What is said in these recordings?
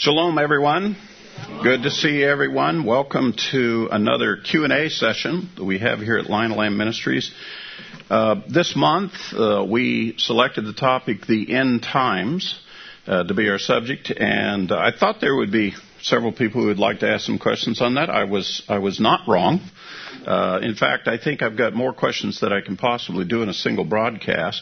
Shalom, everyone. Good to see everyone. Welcome to another Q&A session that we have here at Lion of Lamb Ministries. This month, we selected the topic, the end times, to be our subject, and I thought there would be several people who would like to ask some questions on that. I was not wrong. In fact, I think I've got more questions than I can possibly do in a single broadcast.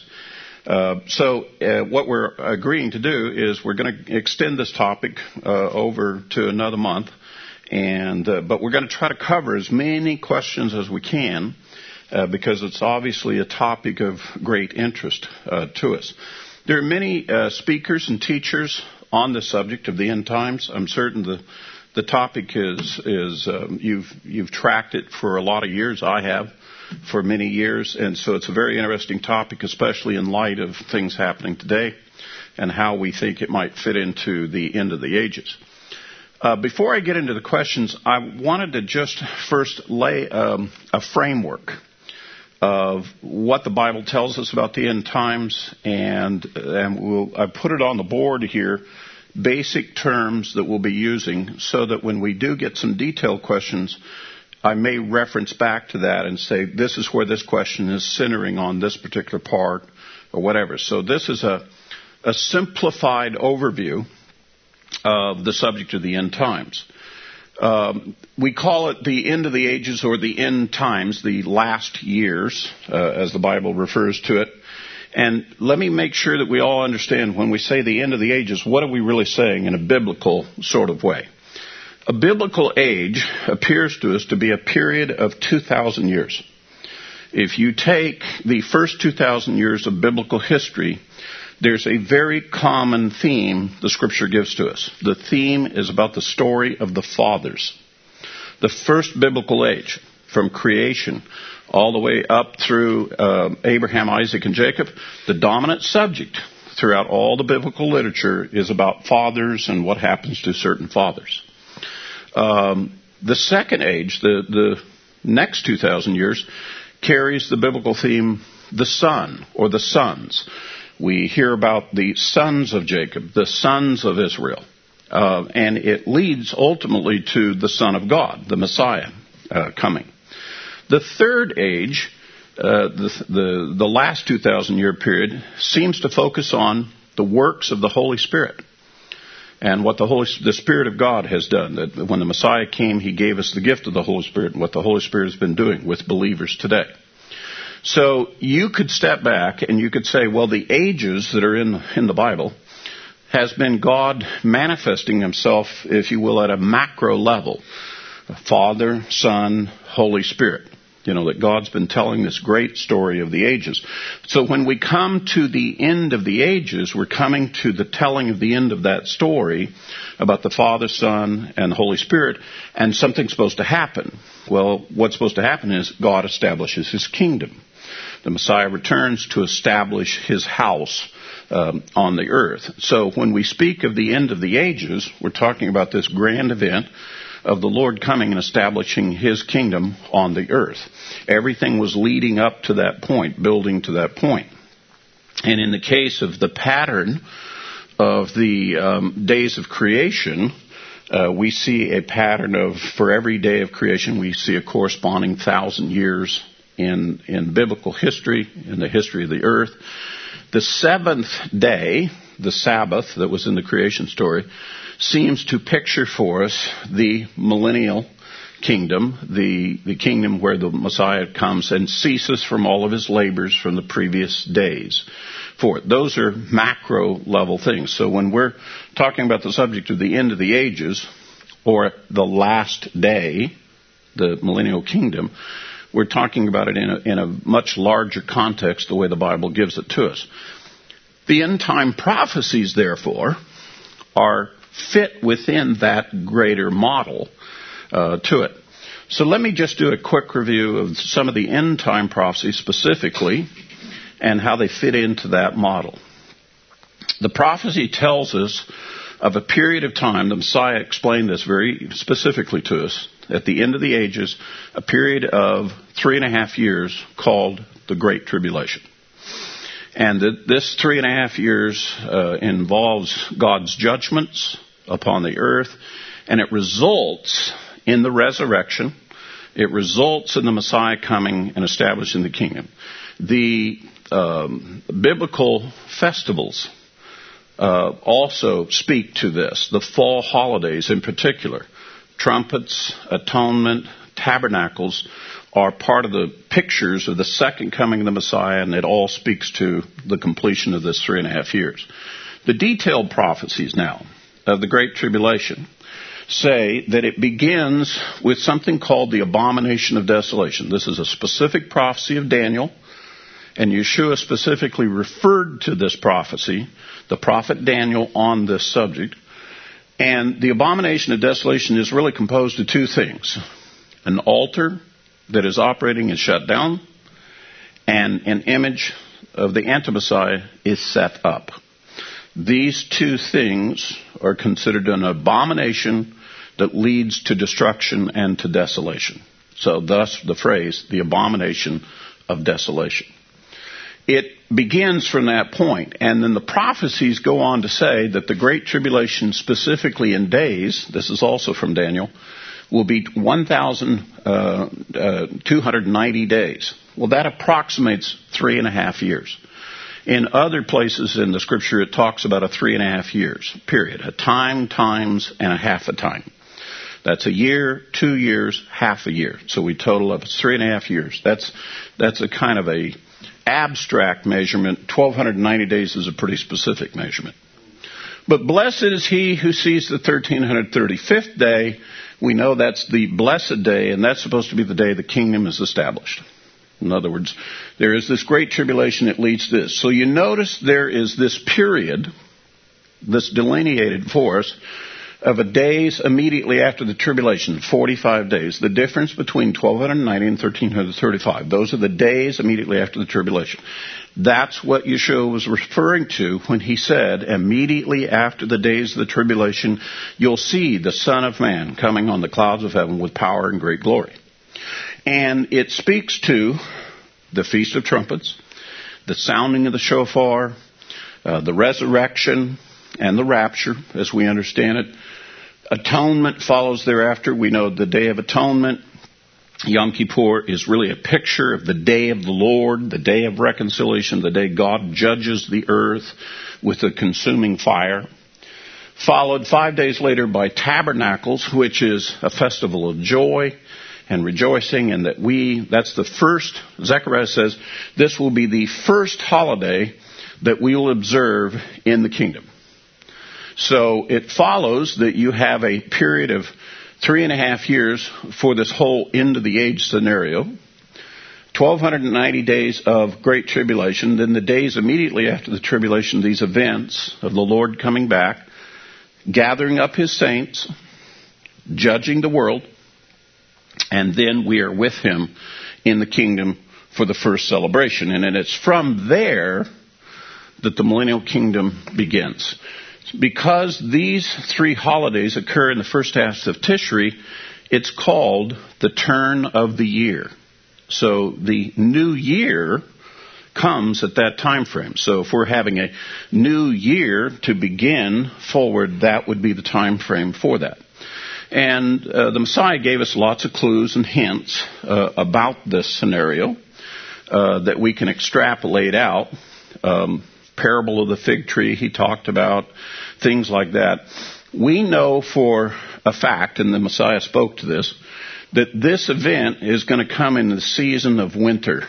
So what we're agreeing to do is we're going to extend this topic over to another month, but we're going to try to cover as many questions as we can because it's obviously a topic of great interest to us. There are many speakers and teachers on the subject of the end times. I'm certain the topic is you've tracked it for a lot of years. I have. For many years, and so it's a very interesting topic, especially in light of things happening today and how we think it might fit into the end of the ages. Before I get into the questions, I wanted to just first lay a framework of what the Bible tells us about the end times, and I put it on the board here, basic terms that we'll be using, so that when we do get some detailed questions, I may reference back to that and say, this is where this question is centering on this particular part or whatever. So this is a simplified overview of the subject of the end times. We call it the end of the ages or the end times, the last years, as the Bible refers to it. And let me make sure that we all understand when we say the end of the ages, what are we really saying in a biblical sort of way? A biblical age appears to us to be a period of 2,000 years. If you take the first 2,000 years of biblical history, there's a very common theme the Scripture gives to us. The theme is about the story of the fathers. The first biblical age, from creation all the way up through Abraham, Isaac, and Jacob, the dominant subject throughout all the biblical literature is about fathers and what happens to certain fathers. The second age, the next 2,000 years, carries the biblical theme, the son, or the sons. We hear about the sons of Jacob, the sons of Israel, and it leads ultimately to the Son of God, the Messiah, coming. The third age, the last 2,000-year period, seems to focus on the works of the Holy Spirit. And what the Spirit of God has done, that when the Messiah came, He gave us the gift of the Holy Spirit, and what the Holy Spirit has been doing with believers today. So you could step back and you could say, well, the ages that are in the Bible has been God manifesting Himself, if you will, at a macro level. Father, Son, Holy Spirit. You know, that God's been telling this great story of the ages. So when we come to the end of the ages, we're coming to the telling of the end of that story about the Father, Son, and the Holy Spirit, and something's supposed to happen. Well, what's supposed to happen is God establishes His kingdom. The Messiah returns to establish His house on the earth. So when we speak of the end of the ages, we're talking about this grand event of the Lord coming and establishing His kingdom on the earth. Everything was leading up to that point, building to that point. And in the case of the pattern of the days of creation, we see a pattern of, for every day of creation, we see a corresponding 1,000 years in biblical history, in the history of the earth. The seventh day, the Sabbath that was in the creation story, seems to picture for us the millennial kingdom, the kingdom where the Messiah comes and ceases from all of His labors from the previous days. Those are macro level things. So when we're talking about the subject of the end of the ages, or the last day, the millennial kingdom, we're talking about it in a much larger context, the way the Bible gives it to us. The end time prophecies, therefore, are fit within that greater model to it. So let me just do a quick review of some of the end time prophecies specifically and how they fit into that model. The prophecy tells us of a period of time, the Messiah explained this very specifically to us, at the end of the ages, a period of 3.5 years called the Great Tribulation. And this 3.5 years involves God's judgments upon the earth, and it results in the resurrection. It results in the Messiah coming and establishing the kingdom. The biblical festivals also speak to this. The fall holidays in particular, trumpets, atonement, tabernacles, are part of the pictures of the second coming of the Messiah, and it all speaks to the completion of this 3.5 years. The detailed prophecies now of the Great Tribulation say that it begins with something called the abomination of desolation. This is a specific prophecy of Daniel, and Yeshua specifically referred to this prophecy, the prophet Daniel, on this subject. And the abomination of desolation is really composed of two things: an altar that is operating is shut down, and an image of the Anti-Messiah is set up. These two things are considered an abomination that leads to destruction and to desolation. So thus the phrase, the abomination of desolation. It begins from that point, and then the prophecies go on to say that the Great Tribulation, specifically in days, this is also from Daniel, will be 1,290 days. Well, that approximates 3.5 years. In other places in the Scripture, it talks about a 3.5 years period, a time, times, and a half a time. That's a year, 2 years, half a year. So we total up 3.5 years. That's a kind of a abstract measurement. 1,290 days is a pretty specific measurement. But blessed is he who sees the 1,335th day. We know that's the blessed day, and that's supposed to be the day the kingdom is established. In other words, there is this great tribulation that leads to this. So you notice there is this period that's delineated for us of a days immediately after the tribulation, 45 days. The difference between 1,290 and 1,335. Those are the days immediately after the tribulation. That's what Yeshua was referring to when he said, immediately after the days of the tribulation, you'll see the Son of Man coming on the clouds of heaven with power and great glory. And it speaks to the Feast of Trumpets, the sounding of the shofar, the resurrection, and the rapture, as we understand it. Atonement follows thereafter. We know the Day of Atonement, Yom Kippur, is really a picture of the day of the Lord, the day of reconciliation, the day God judges the earth with a consuming fire. Followed 5 days later by Tabernacles, which is a festival of joy and rejoicing, and that's the first, Zechariah says, this will be the first holiday that we will observe in the kingdom. So it follows that you have a period of 3.5 years for this whole end of the age scenario, 1,290 days of great tribulation, then the days immediately after the tribulation, these events of the Lord coming back, gathering up his saints, judging the world, and then we are with him in the kingdom for the first celebration. And it's from there that the millennial kingdom begins. Because these 3 holidays occur in the first half of Tishri, it's called the turn of the year. So the new year comes at that time frame. So if we're having a new year to begin forward, that would be the time frame for that. And the Messiah gave us lots of clues and hints about this scenario that we can extrapolate out. Parable of the fig tree he talked about, things like that. We know for a fact, and the Messiah spoke to this, that this event is going to come in the season of winter.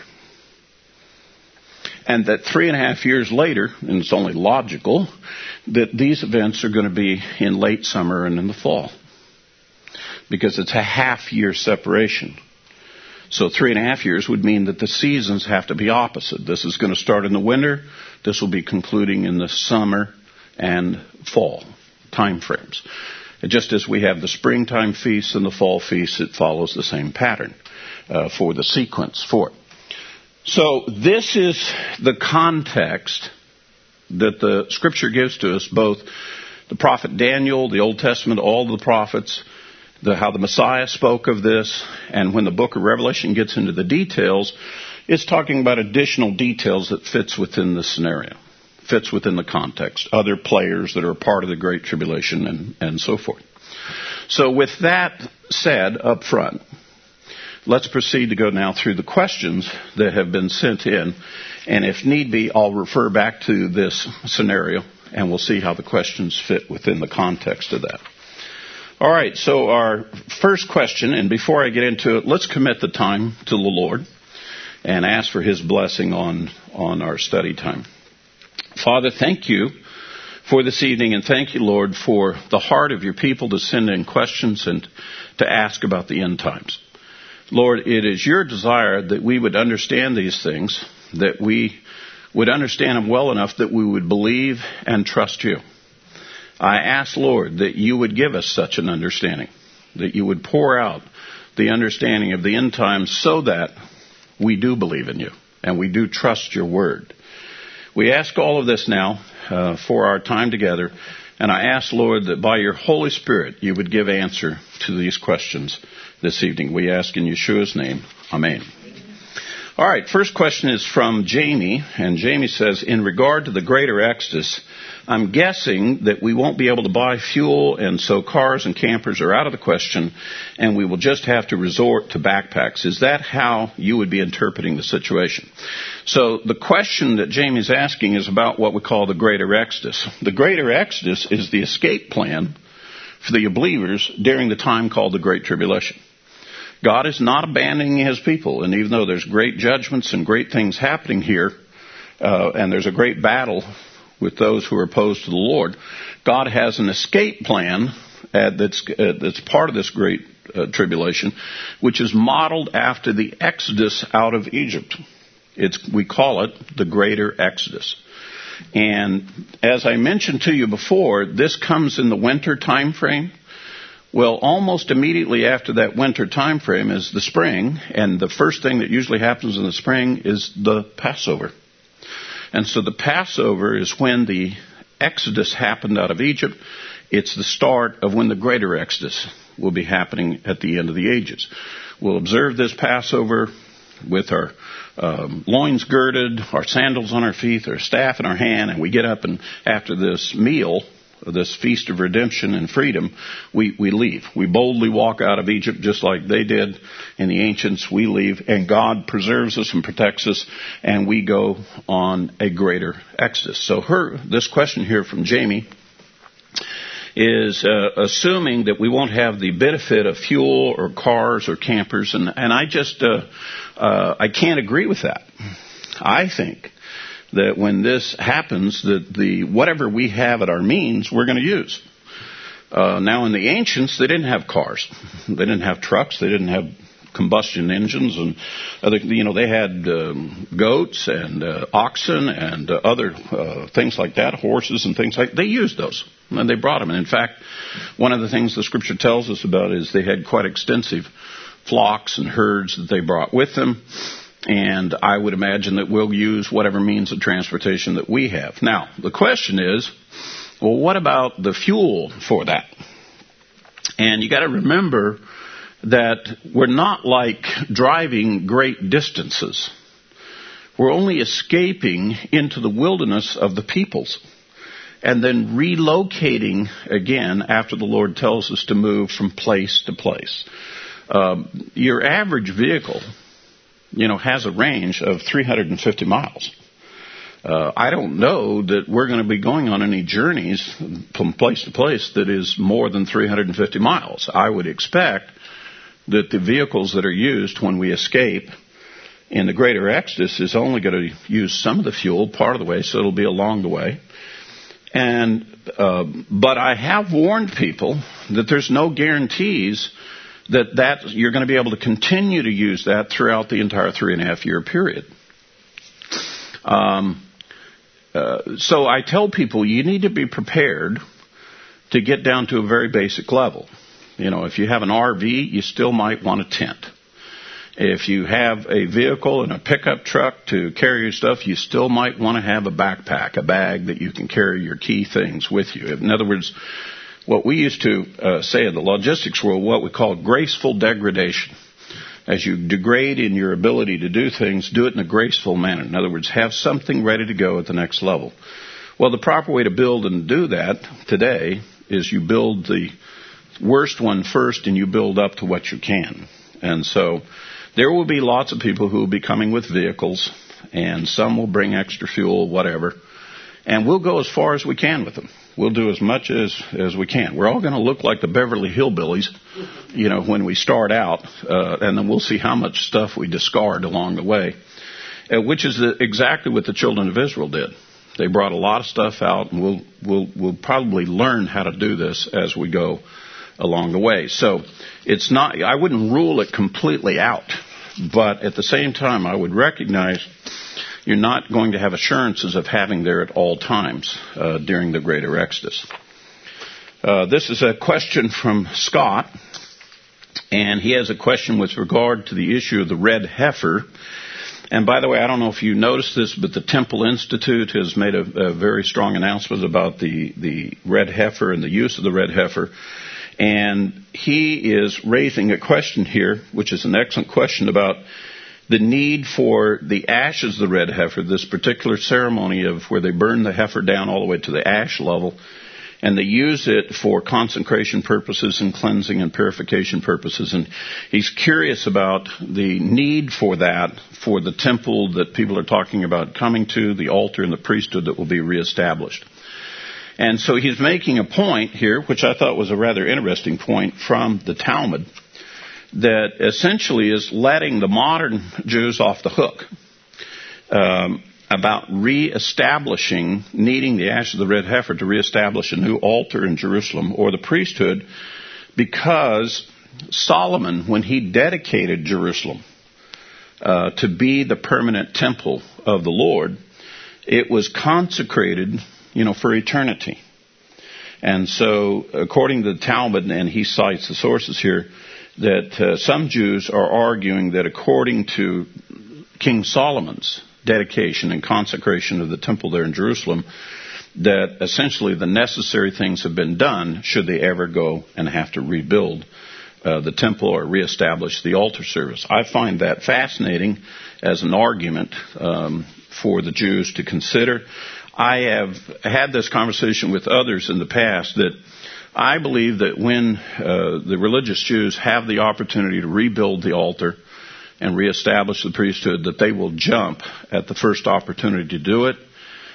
And that 3.5 years later, and it's only logical, that these events are going to be in late summer and in the fall. Because it's a half-year separation. So 3.5 years would mean that the seasons have to be opposite. This is going to start in the winter. This will be concluding in the summer and fall time frames. And just as we have the springtime feasts and the fall feasts, it follows the same pattern for the sequence for it. So this is the context that the Scripture gives to us, both the prophet Daniel, the Old Testament, all the prophets, how the Messiah spoke of this, and when the book of Revelation gets into the details, it's talking about additional details that fits within the scenario. fits within the context, other players that are a part of the Great Tribulation, and so forth. So with that said up front, let's proceed to go now through the questions that have been sent in. And if need be, I'll refer back to this scenario, and we'll see how the questions fit within the context of that. All right, so our first question, and before I get into it, let's commit the time to the Lord and ask for His blessing on our study time. Father, thank you for this evening, and thank you, Lord, for the heart of your people to send in questions and to ask about the end times. Lord, it is your desire that we would understand these things, that we would understand them well enough that we would believe and trust you. I ask, Lord, that you would give us such an understanding, that you would pour out the understanding of the end times so that we do believe in you and we do trust your word. We ask all of this now for our time together, and I ask, Lord, that by your Holy Spirit you would give answer to these questions this evening. We ask in Yeshua's name. Amen. All right, first question is from Jamie, and Jamie says, in regard to the greater Exodus, I'm guessing that we won't be able to buy fuel, and so cars and campers are out of the question, and we will just have to resort to backpacks. Is that how you would be interpreting the situation? So the question that Jamie's asking is about what we call the greater Exodus. The greater Exodus is the escape plan for the believers during the time called the Great Tribulation. God is not abandoning his people, and even though there's great judgments and great things happening here, and there's a great battle with those who are opposed to the Lord, God has an escape plan that's part of this great tribulation, which is modeled after the Exodus out of Egypt. We call it the greater Exodus. And as I mentioned to you before, this comes in the winter time frame. Well, almost immediately after that winter time frame is the spring, and the first thing that usually happens in the spring is the Passover. And so the Passover is when the Exodus happened out of Egypt. It's the start of when the greater Exodus will be happening at the end of the ages. We'll observe this Passover with our loins girded, our sandals on our feet, our staff in our hand, and we get up, and after this meal, this feast of redemption and freedom, we leave. We boldly walk out of Egypt just like they did in the ancients. We leave, and God preserves us and protects us, and we go on a greater Exodus. So this question here from Jamie is assuming that we won't have the benefit of fuel or cars or campers, and I just I can't agree with that. I think that when this happens, that whatever we have at our means, we're going to use. Now, in the ancients, they didn't have cars, they didn't have trucks, they didn't have combustion engines, and they had goats and oxen and other things like that, horses and things like that. They used those, and they brought them. And in fact, one of the things the Scripture tells us about is they had quite extensive flocks and herds that they brought with them. And I would imagine that we'll use whatever means of transportation that we have. Now, the question is, well, what about the fuel for that? And you got to remember that we're not like driving great distances. We're only escaping into the wilderness of the peoples and then relocating again after the Lord tells us to move from place to place. Your average vehicle, has a range of 350 miles. I don't know that we're going to be going on any journeys from place to place that is more than 350 miles. I would expect that the vehicles that are used when we escape in the greater Exodus is only going to use some of the fuel part of the way, so it'll be along the way. But I have warned people that there's no guarantees that you're going to be able to continue to use that throughout the entire 3.5-year period. So I tell people you need to be prepared to get down to a very basic level. If you have an RV, you still might want a tent. If you have a vehicle and a pickup truck to carry your stuff, you still might want to have a backpack, a bag that you can carry your key things with you. In other words, what we used to say in the logistics world, what we call graceful degradation. As you degrade in your ability to do things, do it in a graceful manner. In other words, have something ready to go at the next level. Well, the proper way to build and do that today is you build the worst one first and you build up to what you can. And so there will be lots of people who will be coming with vehicles, and some will bring extra fuel, whatever. And we'll go as far as we can with them. We'll do as much as we can. We're all going to look like the Beverly Hillbillies, when we start out, and then we'll see how much stuff we discard along the way, which is exactly what the children of Israel did. They brought a lot of stuff out, and we'll probably learn how to do this as we go along the way. So it's not, I wouldn't rule it completely out, but at the same time, I would recognize you're not going to have assurances of having there at all times during the greater Exodus. This is a question from Scott, and he has a question with regard to the issue of the red heifer. And by the way, I don't know if you noticed this, but the Temple Institute has made a very strong announcement about the red heifer and the use of the red heifer. And he is raising a question here, which is an excellent question, about the need for the ashes of the red heifer, this particular ceremony of where they burn the heifer down all the way to the ash level, and they use it for consecration purposes and cleansing and purification purposes. And he's curious about the need for that for the temple that people are talking about coming to, the altar and the priesthood that will be reestablished. And so he's making a point here, which I thought was a rather interesting point from the Talmud, that essentially is letting the modern Jews off the hook about reestablishing, needing the ash of the red heifer to reestablish a new altar in Jerusalem or the priesthood, because Solomon, when he dedicated Jerusalem to be the permanent temple of the Lord, it was consecrated, for eternity. And so, according to the Talmud, and he cites the sources here, that some Jews are arguing that according to King Solomon's dedication and consecration of the temple there in Jerusalem, that essentially the necessary things have been done should they ever go and have to rebuild the temple or reestablish the altar service. I find that fascinating as an argument for the Jews to consider. I have had this conversation with others in the past that I believe that when the religious Jews have the opportunity to rebuild the altar and reestablish the priesthood, that they will jump at the first opportunity to do it.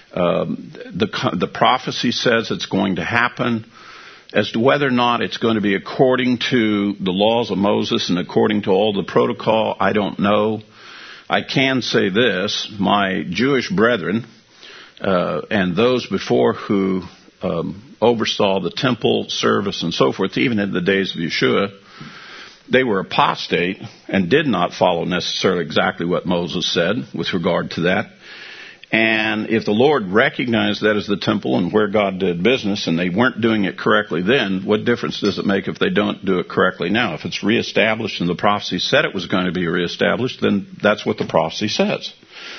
The prophecy says it's going to happen. As to whether or not it's going to be according to the laws of Moses and according to all the protocol, I don't know. I can say this: my Jewish brethren and those before who oversaw the temple service and so forth, even in the days of Yeshua, they were apostate and did not follow necessarily exactly what Moses said with regard to that. And if the Lord recognized that as the temple and where God did business and they weren't doing it correctly then, what difference does it make if they don't do it correctly now? If it's reestablished and the prophecy said it was going to be reestablished, then that's what the prophecy says.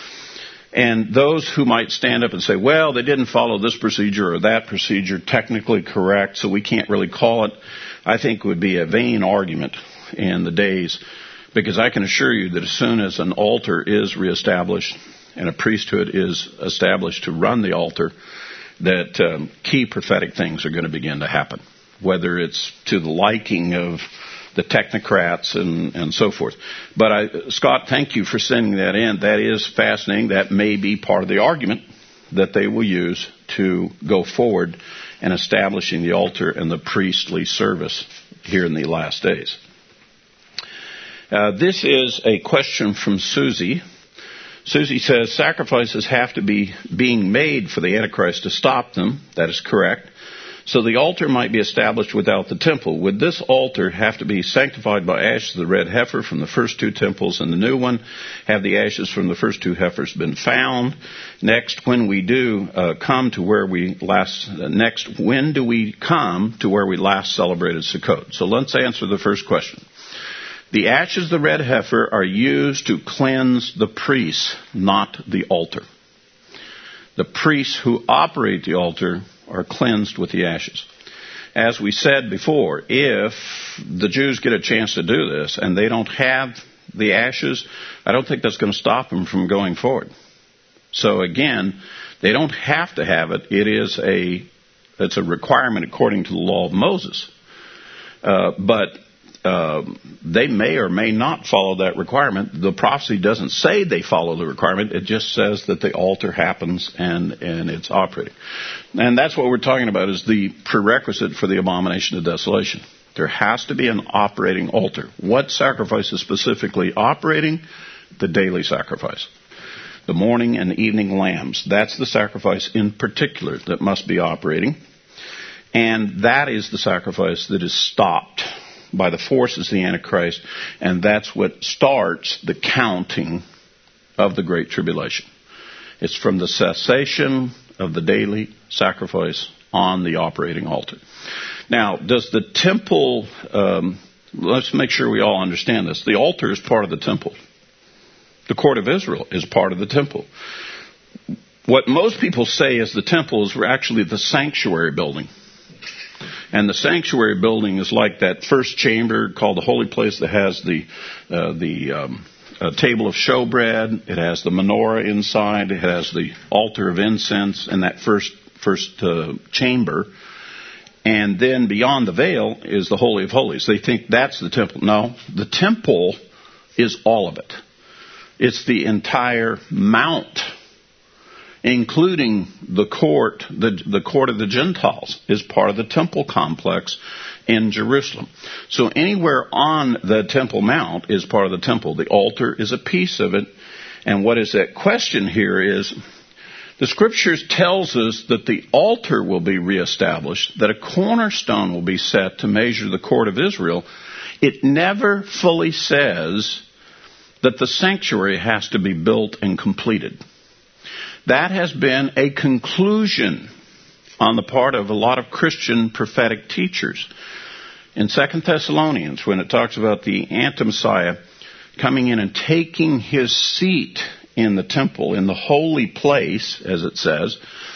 And those who might stand up and say, well, they didn't follow this procedure or that procedure technically correct, so we can't really call it, I think would be a vain argument in the days, because I can assure you that as soon as an altar is reestablished and a priesthood is established to run the altar, that key prophetic things are going to begin to happen, whether it's to the liking of the technocrats and so forth. But Scott, thank you for sending that in. That is fascinating. That may be part of the argument that they will use to go forward in establishing the altar and the priestly service here in the last days. This is a question from Susie. Susie says, sacrifices have to be being made for the Antichrist to stop them. That is correct. So the altar might be established without the temple. Would this altar have to be sanctified by ashes of the red heifer from the first two temples and the new one? Have the ashes from the first two heifers been found? Next, when we do come to where we last, when do we come to where we last celebrated Sukkot? So let's answer the first question. The ashes of the red heifer are used to cleanse the priests, not the altar. The priests who operate the altar are cleansed with the ashes. As we said before, if the Jews get a chance to do this and they don't have the ashes, I don't think that's going to stop them from going forward. So again, They don't have to have it. It's a requirement according to the law of Moses. But they may or may not follow that requirement. The prophecy doesn't say they follow the requirement. It just says that the altar happens and it's operating. And that's what we're talking about, is the prerequisite for the abomination of desolation. There has to be an operating altar. What sacrifice is specifically operating? The daily sacrifice. The morning and evening lambs. That's the sacrifice in particular that must be operating. And that is the sacrifice that is stopped by the forces of the Antichrist, and that's what starts the counting of the Great Tribulation. It's from the cessation of the daily sacrifice on the operating altar. Now, does the temple, let's make sure we all understand this. The altar is part of the temple. The court of Israel is part of the temple. What most people say is the temple is actually the sanctuary building. And the sanctuary building is like that first chamber called the holy place that has the table of showbread. It has the menorah inside. It has the altar of incense in that first chamber. And then beyond the veil is the Holy of Holies. They think that's the temple. No, the temple is all of it. It's the entire mount, including the court, the court of the Gentiles is part of the temple complex in Jerusalem. So anywhere on the Temple Mount is part of the temple. The altar is a piece of it. And what is at question here is the Scriptures tells us that the altar will be reestablished, that a cornerstone will be set to measure the court of Israel. It never fully says that the sanctuary has to be built and completed. That has been a conclusion on the part of a lot of Christian prophetic teachers. In 2 Thessalonians, when it talks about the anti-Messiah coming in and taking his seat in the temple, in the holy place, as it says,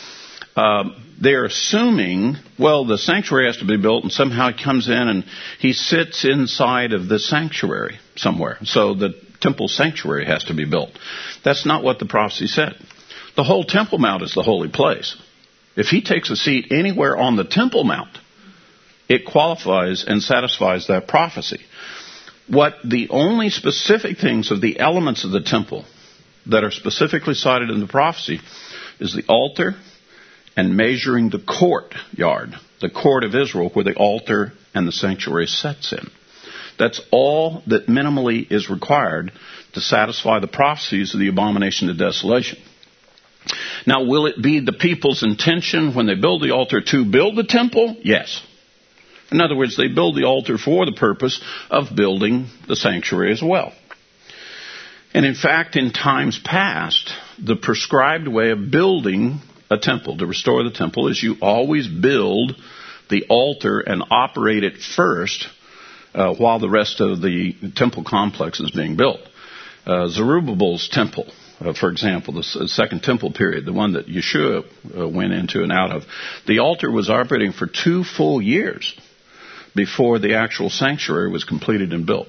they're assuming, well, the sanctuary has to be built, and somehow he comes in and he sits inside of the sanctuary somewhere. So the temple sanctuary has to be built. That's not what the prophecy said. The whole Temple Mount is the holy place. If he takes a seat anywhere on the Temple Mount, it qualifies and satisfies that prophecy. What the only specific things of the elements of the temple that are specifically cited in the prophecy is the altar and measuring the courtyard, the court of Israel, where the altar and the sanctuary sets in. That's all that minimally is required to satisfy the prophecies of the abomination of desolation. Now, will it be the people's intention when they build the altar to build the temple? Yes. In other words, they build the altar for the purpose of building the sanctuary as well. And in fact, in times past, the prescribed way of building a temple, to restore the temple, is you always build the altar and operate it first while the rest of the temple complex is being built. Zerubbabel's temple, for example, the second temple period, the one that Yeshua went into and out of, the altar was operating for 2 full years before the actual sanctuary was completed and built.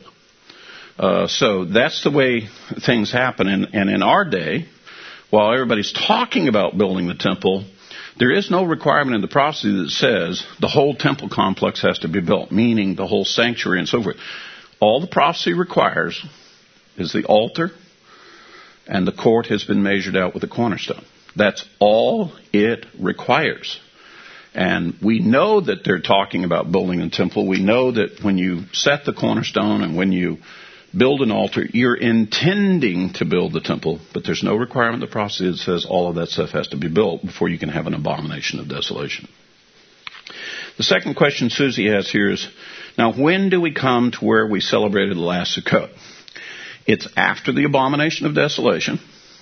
So that's the way things happen. And in our day, while everybody's talking about building the temple, there is no requirement in the prophecy that says the whole temple complex has to be built, meaning the whole sanctuary and so forth. All the prophecy requires is the altar, and the court has been measured out with a cornerstone. That's all it requires. And we know that they're talking about building a temple. We know that when you set the cornerstone and when you build an altar, you're intending to build the temple, but there's no requirement in the prophecy that says all of that stuff has to be built before you can have an abomination of desolation. The second question Susie has here is, now when do we come to where we celebrated the last Sukkot? It's after the abomination of desolation.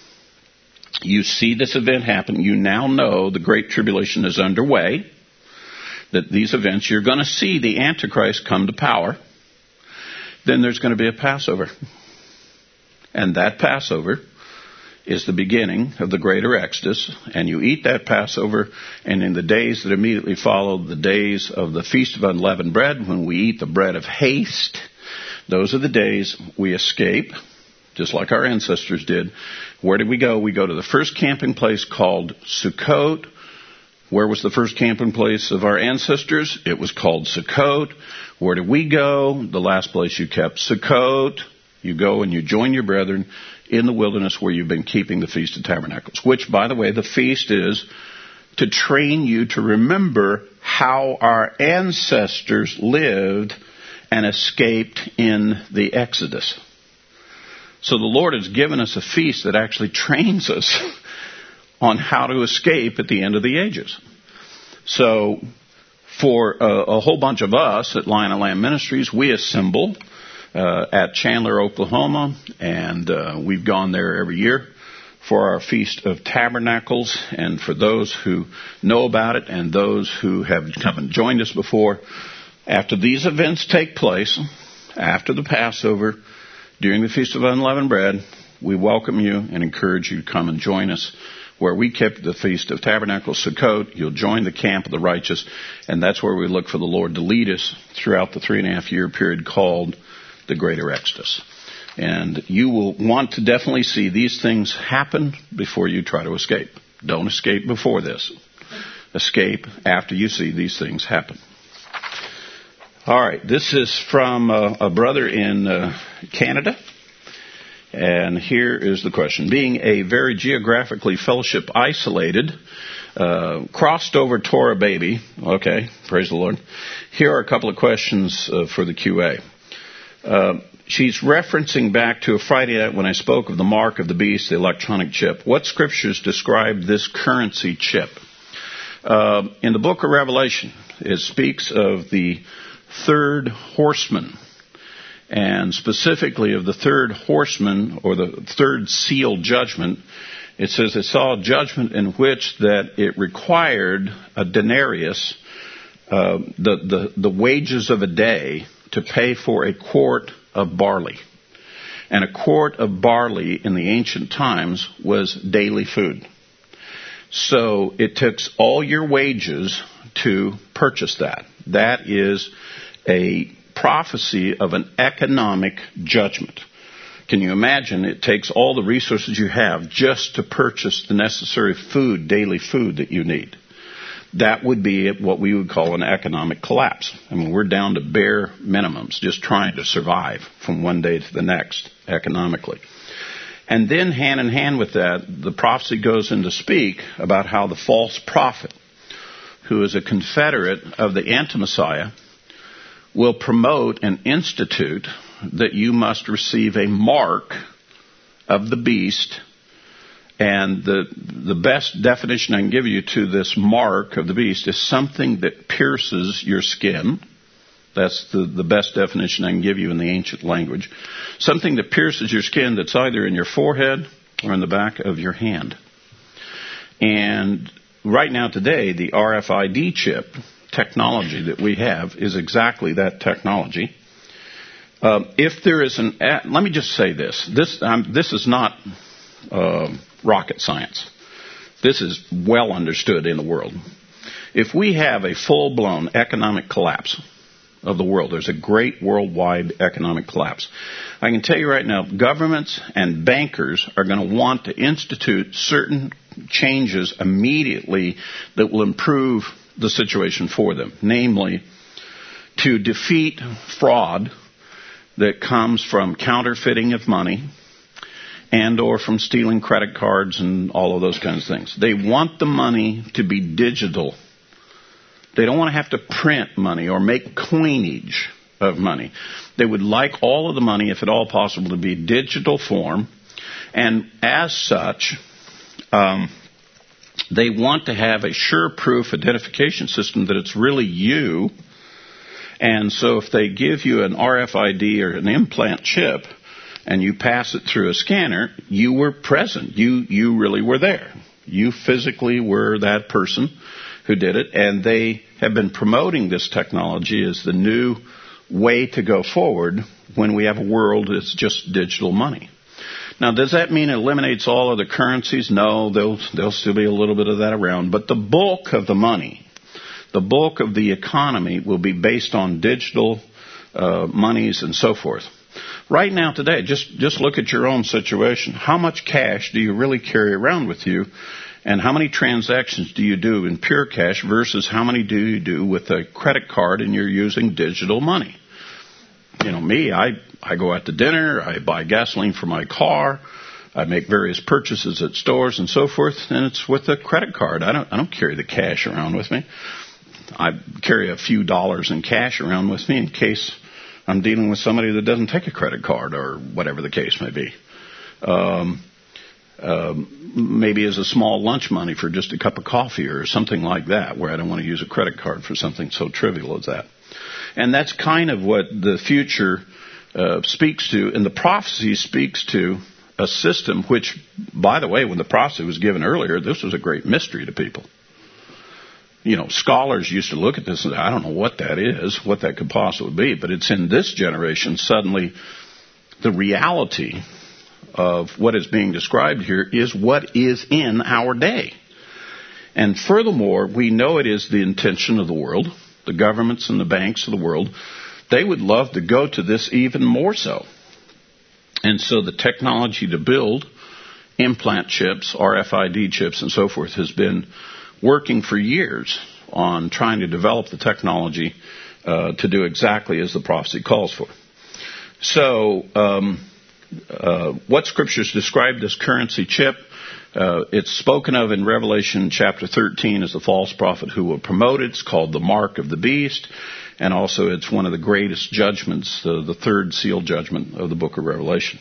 You see this event happen. You now know the Great Tribulation is underway. That these events, you're going to see the Antichrist come to power. Then there's going to be a Passover. And that Passover is the beginning of the greater Exodus. And you eat that Passover, and in the days that immediately follow, the days of the Feast of Unleavened Bread, when we eat the bread of haste, those are the days we escape just like our ancestors did. Where did we go? We go to the first camping place called Sukkot. Where was the first camping place of our ancestors? It was called Sukkot. Where did we go? The last place you kept, Sukkot. You go and you join your brethren in the wilderness where you've been keeping the Feast of Tabernacles, which, by the way, the feast is to train you to remember how our ancestors lived and escaped in the Exodus. So the Lord has given us a feast that actually trains us on how to escape at the end of the ages. So for a whole bunch of us at Lion and Lamb Ministries, we assemble at Chandler, Oklahoma, and we've gone there every year for our Feast of Tabernacles. And for those who know about it and those who have come and joined us before, after these events take place, after the Passover, during the Feast of Unleavened Bread, we welcome you and encourage you to come and join us where we kept the Feast of Tabernacles, Sukkot. You'll join the camp of the righteous, and that's where we look for the Lord to lead us throughout the 3.5-year period called the Greater Exodus. And you will want to definitely see these things happen before you try to escape. Don't escape before this. Escape after you see these things happen. All right, this is from a brother in Canada. And here is the question. Being a very geographically fellowship isolated, crossed over Torah baby, okay, praise the Lord. Here are a couple of questions for the QA. She's referencing back to a Friday night when I spoke of the mark of the beast, the electronic chip. What scriptures describe this currency chip? In the book of Revelation, it speaks of the third horseman, and specifically of the third horseman or the third seal judgment. It says it saw a judgment in which that it required a denarius, the wages of a day, to pay for a quart of barley. And a quart of barley in the ancient times was daily food. So it takes all your wages to purchase that. That is a prophecy of an economic judgment. Can you imagine? It takes all the resources you have just to purchase the necessary food, daily food that you need. That would be what we would call an economic collapse. I mean, we're down to bare minimums, just trying to survive from one day to the next economically. And then hand in hand with that, the prophecy goes in to speak about how the false prophet, who is a confederate of the anti-Messiah, will promote and institute that you must receive a mark of the beast. And the best definition I can give you to this mark of the beast is something that pierces your skin. That's the best definition I can give you in the ancient language. Something that pierces your skin that's either in your forehead or in the back of your hand. And right now today, the RFID chip technology that we have is exactly that technology. If there is let me just say this. This is not rocket science. This is well understood in the world. If we have a full-blown economic collapse of the world, there's a great worldwide economic collapse. I can tell you right now, governments and bankers are going to want to institute certain changes immediately that will improve the situation for them. Namely, to defeat fraud that comes from counterfeiting of money, and or from stealing credit cards and all of those kinds of things. They want the money to be digital. They don't want to have to print money or make coinage of money. They would like all of the money, if at all possible, to be digital form. And as such, they want to have a sure-proof identification system that it's really you. And so if they give you an RFID or an implant chip, and you pass it through a scanner, you were present. You really were there. You physically were that person who did it, and they have been promoting this technology as the new way to go forward when we have a world that's just digital money. Now, does that mean it eliminates all other currencies? No, there'll still be a little bit of that around, but the bulk of the money, the bulk of the economy will be based on digital monies and so forth. Right now, today, just look at your own situation. How much cash do you really carry around with you? And how many transactions do you do in pure cash versus how many do you do with a credit card and you're using digital money? Me, I go out to dinner, I buy gasoline for my car, I make various purchases at stores and so forth, and it's with a credit card. I don't carry the cash around with me. I carry a few dollars in cash around with me in case I'm dealing with somebody that doesn't take a credit card or whatever the case may be. Maybe as a small lunch money for just a cup of coffee or something like that, where I don't want to use a credit card for something so trivial as that. And that's kind of what the future speaks to, and the prophecy speaks to a system which, by the way, when the prophecy was given earlier, this was a great mystery to people. Scholars used to look at this and say, I don't know what that is, what that could possibly be, but it's in this generation suddenly the reality of what is being described here is what is in our day. And furthermore, we know it is the intention of the world, the governments and the banks of the world. They would love to go to this even more so. And so the technology to build implant chips, RFID chips, and so forth has been working for years on trying to develop the technology to do exactly as the prophecy calls for. So what Scripture's described as currency chip, it's spoken of in Revelation chapter 13 as the false prophet who will promote it. It's called the mark of the beast. And also it's one of the greatest judgments, the third seal judgment of the book of Revelation.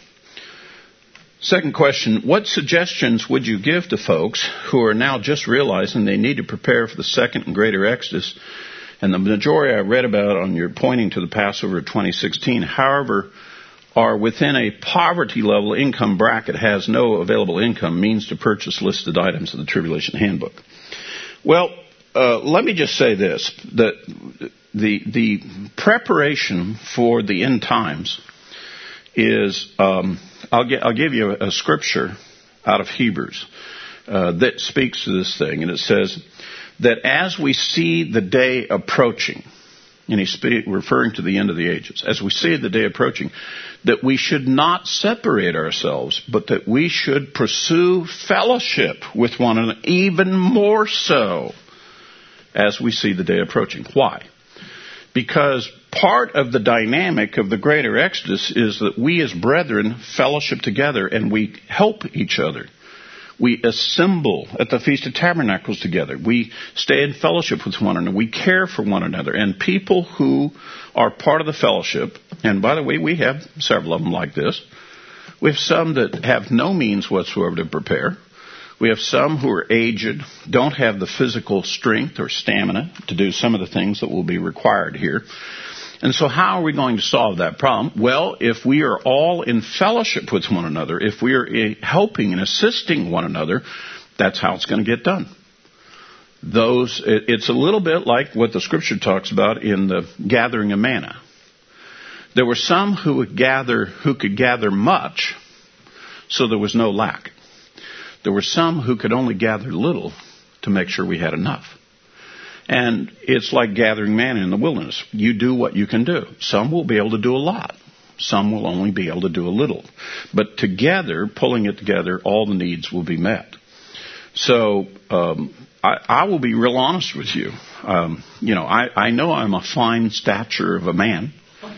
Second question, what suggestions would you give to folks who are now just realizing they need to prepare for the second and greater Exodus? And the majority I read about on your pointing to the Passover of 2016, however, are within a poverty level income bracket, has no available income, means to purchase listed items of the Tribulation Handbook. Well, let me just say this, that the preparation for the end times is, I'll give you a scripture out of Hebrews that speaks to this thing, and it says that as we see the day approaching, and he's referring to the end of the ages, as we see the day approaching, that we should not separate ourselves, but that we should pursue fellowship with one another, even more so as we see the day approaching. Why? Because part of the dynamic of the greater Exodus is that we as brethren fellowship together and we help each other. We assemble at the Feast of Tabernacles together. We stay in fellowship with one another. We care for one another. And people who are part of the fellowship, and by the way, we have several of them like this. We have some that have no means whatsoever to prepare. We have some who are aged, don't have the physical strength or stamina to do some of the things that will be required here. And so how are we going to solve that problem? Well, if we are all in fellowship with one another, if we are helping and assisting one another, that's how it's going to get done. It's a little bit like what the Scripture talks about in the gathering of manna. There were some who could gather much, so there was no lack. There were some who could only gather little to make sure we had enough. And it's like gathering manna in the wilderness. You do what you can do. Some will be able to do a lot. Some will only be able to do a little. But together, pulling it together, all the needs will be met. So I will be real honest with you. I know I'm a fine stature of a man.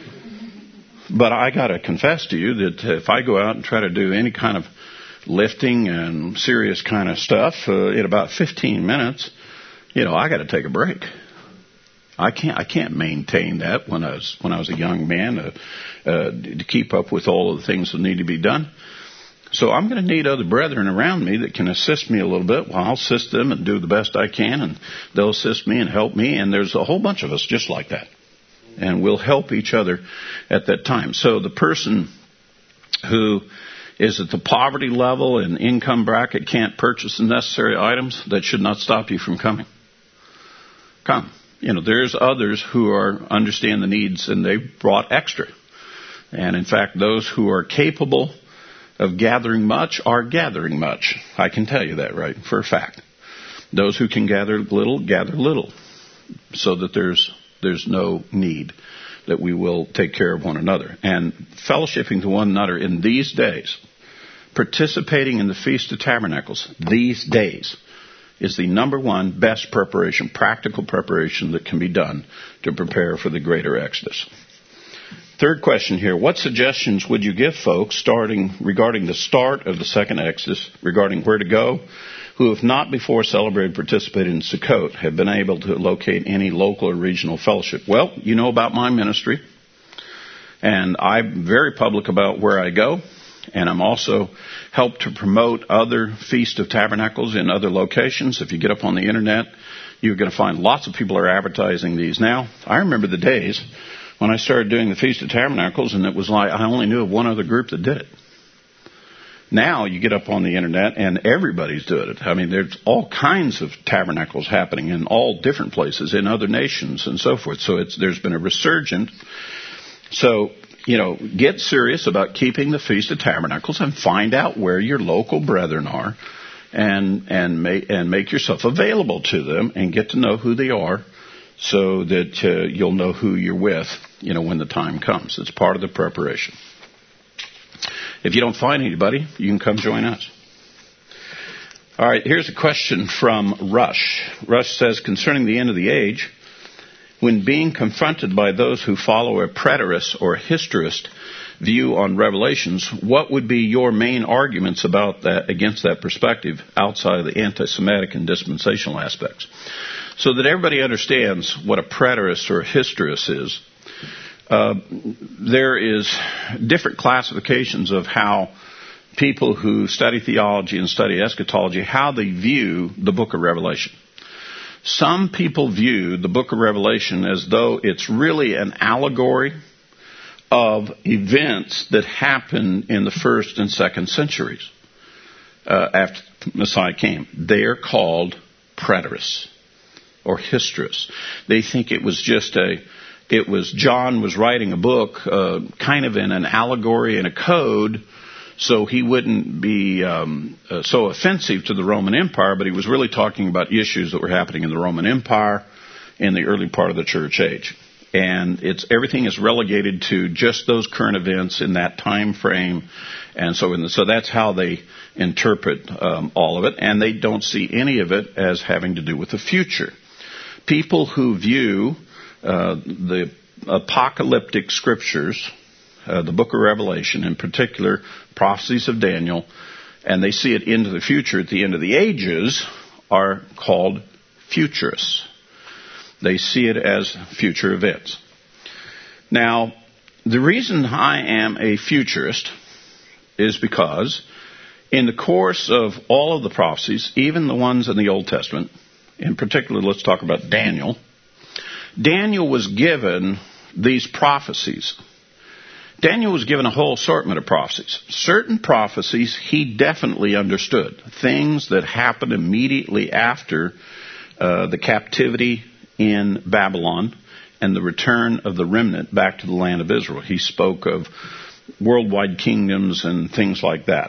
But I got to confess to you that if I go out and try to do any kind of lifting and serious kind of stuff in about 15 minutes, I got to take a break. I can't maintain that when I was a young man to keep up with all of the things that need to be done. So I'm going to need other brethren around me that can assist me a little bit. Well, I'll assist them and do the best I can, and they'll assist me and help me. And there's a whole bunch of us just like that, and we'll help each other at that time. So the person who is at the poverty level and income bracket can't purchase the necessary items, that should not stop you from coming. Come. There's others who understand the needs and they've brought extra. And in fact, those who are capable of gathering much are gathering much. I can tell you that right for a fact. Those who can gather little, so that there's no need. that we will take care of one another. And fellowshipping to one another in these days, participating in the Feast of Tabernacles these days, is the number one best preparation, practical preparation that can be done to prepare for the greater Exodus. Third question here, what suggestions would you give folks regarding the start of the second Exodus, regarding where to go, who have not before celebrated, participated in Sukkot, have been able to locate any local or regional fellowship? Well, you know about my ministry, and I'm very public about where I go, and I'm also helped to promote other Feast of Tabernacles in other locations. If you get up on the internet, you're going to find lots of people are advertising these now. I remember the days when I started doing the Feast of Tabernacles, and it was like I only knew of one other group that did it. Now you get up on the internet, and everybody's doing it. I mean, there's all kinds of tabernacles happening in all different places, in other nations and so forth. So there's been a resurgence. So, get serious about keeping the Feast of Tabernacles and find out where your local brethren are and make yourself available to them and get to know who they are, so that you'll know who you're with, when the time comes. It's part of the preparation. If you don't find anybody, you can come join us. All right, here's a question from Rush. Rush says, concerning the end of the age, when being confronted by those who follow a preterist or historist view on Revelations, what would be your main arguments about that, against that perspective, outside of the anti-Semitic and dispensational aspects? So that everybody understands what a preterist or a historist is, there is different classifications of how people who study theology and study eschatology, how they view the book of Revelation. Some people view the book of Revelation as though it's really an allegory of events that happened in the first and second centuries after Messiah came. They are called preterists or historists. They think it was John was writing a book kind of in an allegory and a code, so he wouldn't be so offensive to the Roman Empire, but he was really talking about issues that were happening in the Roman Empire in the early part of the church age. And everything is relegated to just those current events in that time frame. And so that's how they interpret all of it, and they don't see any of it as having to do with the future. People who view the apocalyptic scriptures, the book of Revelation, in particular, prophecies of Daniel, and they see it into the future at the end of the ages, are called futurists. They see it as future events. Now, the reason I am a futurist is because in the course of all of the prophecies, even the ones in the Old Testament, in particular, let's talk about Daniel. Daniel was given these prophecies. Daniel was given a whole assortment of prophecies. Certain prophecies he definitely understood. Things that happened immediately after the captivity in Babylon and the return of the remnant back to the land of Israel. He spoke of worldwide kingdoms and things like that.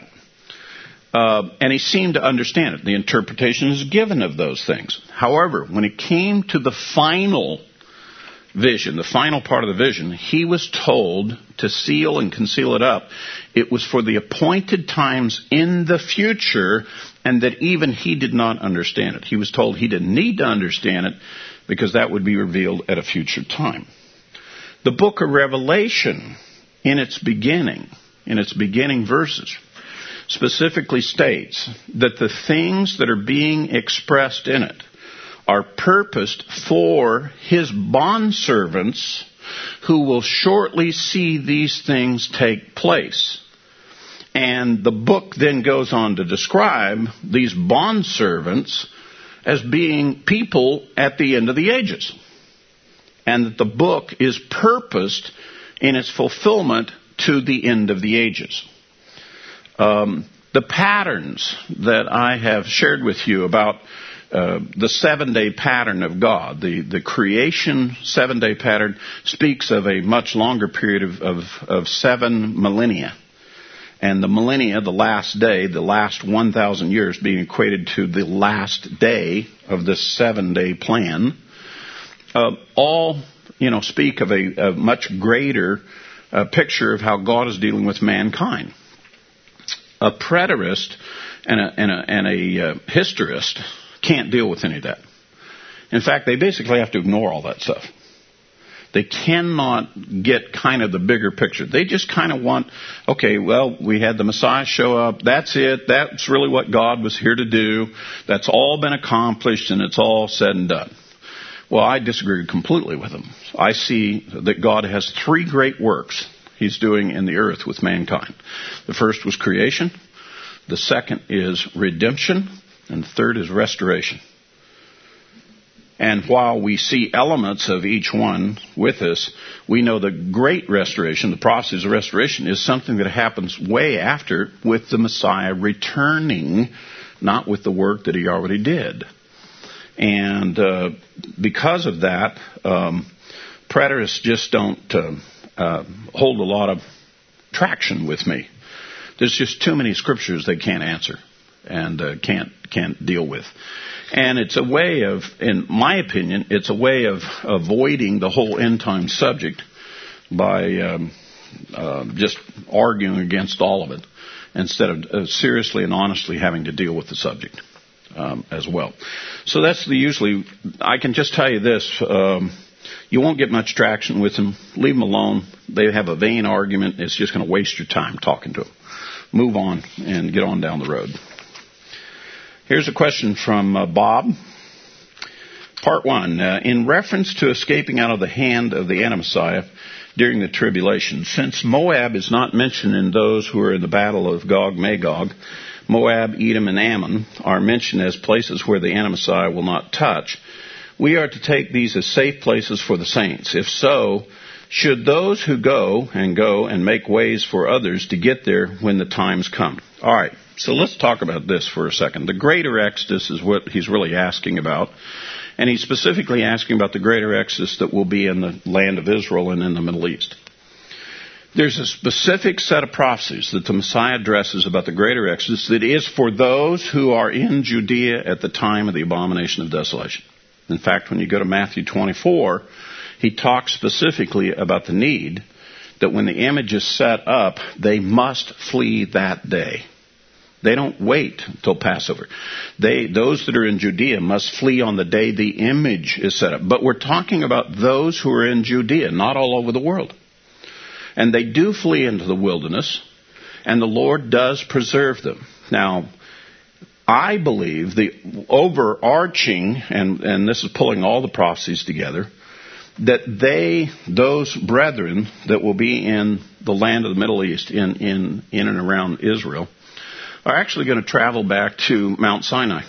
And he seemed to understand it. The interpretation is given of those things. However, when it came to the final vision, the final part of the vision, he was told to seal and conceal it up. It was for the appointed times in the future, and that even he did not understand it. He was told he didn't need to understand it because that would be revealed at a future time. The book of Revelation, in its beginning verses, specifically states that the things that are being expressed in it are purposed for his bondservants who will shortly see these things take place. And the book then goes on to describe these bondservants as being people at the end of the ages. And that the book is purposed in its fulfillment to the end of the ages. The patterns that I have shared with you about the 7-day pattern of God, the creation 7-day pattern, speaks of a much longer period of 7 millennia. And the millennia, the last day, the last 1,000 years being equated to the last day of this 7-day plan, all speak of a much greater picture of how God is dealing with mankind. A preterist and a historist can't deal with any of that. In fact, they basically have to ignore all that stuff. They cannot get kind of the bigger picture. They just kind of want, okay, well, we had the Messiah show up. That's it. That's really what God was here to do. That's all been accomplished, and it's all said and done. Well, I disagree completely with them. I see that God has three great works He's doing in the earth with mankind. The first was creation. The second is redemption. And the third is restoration. And while we see elements of each one with us, we know the great restoration, the process of restoration, is something that happens way after with the Messiah returning, not with the work that He already did. And because of that, preterists just don't hold a lot of traction with me. There's just too many scriptures they can't answer and can't deal with. And it's a way of, in my opinion, it's a way of avoiding the whole end time subject by just arguing against all of it instead of seriously and honestly having to deal with the subject as well. So that's usually, I can just tell you this, you won't get much traction with them. Leave them alone. They have a vain argument. It's just going to waste your time talking to them. Move on and get on down the road. Here's a question from Bob. Part 1. In reference to escaping out of the hand of the Anti-Messiah during the tribulation, since Moab is not mentioned in those who are in the battle of Gog-Magog, Moab, Edom, and Ammon are mentioned as places where the Anti-Messiah will not touch. We are to take these as safe places for the saints. If so, should those who go and make ways for others to get there when the times come? All right, so let's talk about this for a second. The greater exodus is what he's really asking about. And he's specifically asking about the greater exodus that will be in the land of Israel and in the Middle East. There's a specific set of prophecies that the Messiah addresses about the greater exodus that is for those who are in Judea at the time of the abomination of desolation. In fact, when you go to Matthew 24, he talks specifically about the need that when the image is set up, they must flee that day. They don't wait until Passover. Those that are in Judea must flee on the day the image is set up. But we're talking about those who are in Judea, not all over the world. And they do flee into the wilderness, and the Lord does preserve them. Now, I believe the overarching, and this is pulling all the prophecies together, that those brethren that will be in the land of the Middle East, in and around Israel, are actually going to travel back to Mount Sinai.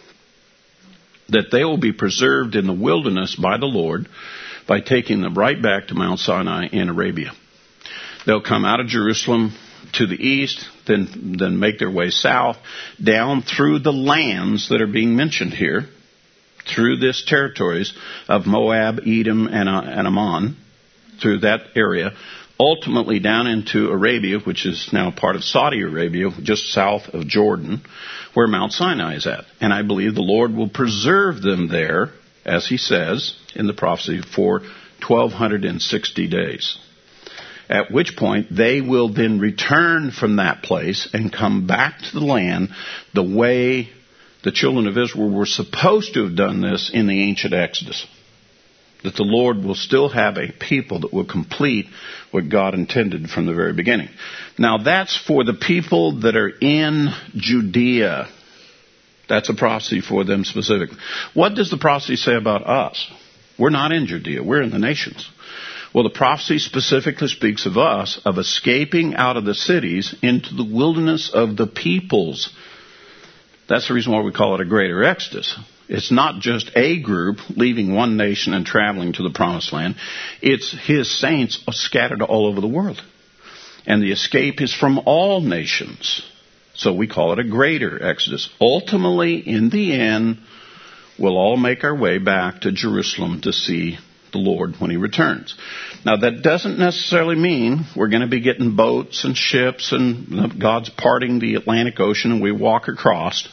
That they will be preserved in the wilderness by the Lord by taking them right back to Mount Sinai in Arabia. They'll come out of Jerusalem to the east, then make their way south, down through the lands that are being mentioned here, through this territories of Moab, Edom, and Ammon, through that area, ultimately down into Arabia, which is now part of Saudi Arabia, just south of Jordan, where Mount Sinai is at. And I believe the Lord will preserve them there, as he says in the prophecy, for 1,260 days. At which point they will then return from that place and come back to the land the way the children of Israel were supposed to have done this in the ancient Exodus. That the Lord will still have a people that will complete what God intended from the very beginning. Now that's for the people that are in Judea. That's a prophecy for them specifically. What does the prophecy say about us? We're not in Judea. We're in the nations. Well, the prophecy specifically speaks of us, of escaping out of the cities into the wilderness of the peoples. That's the reason why we call it a greater exodus. It's not just a group leaving one nation and traveling to the promised land. It's his saints scattered all over the world. And the escape is from all nations. So we call it a greater exodus. Ultimately, in the end, we'll all make our way back to Jerusalem to see the Lord when he returns. Now that doesn't necessarily mean we're going to be getting boats and ships and God's parting the Atlantic Ocean and we walk across.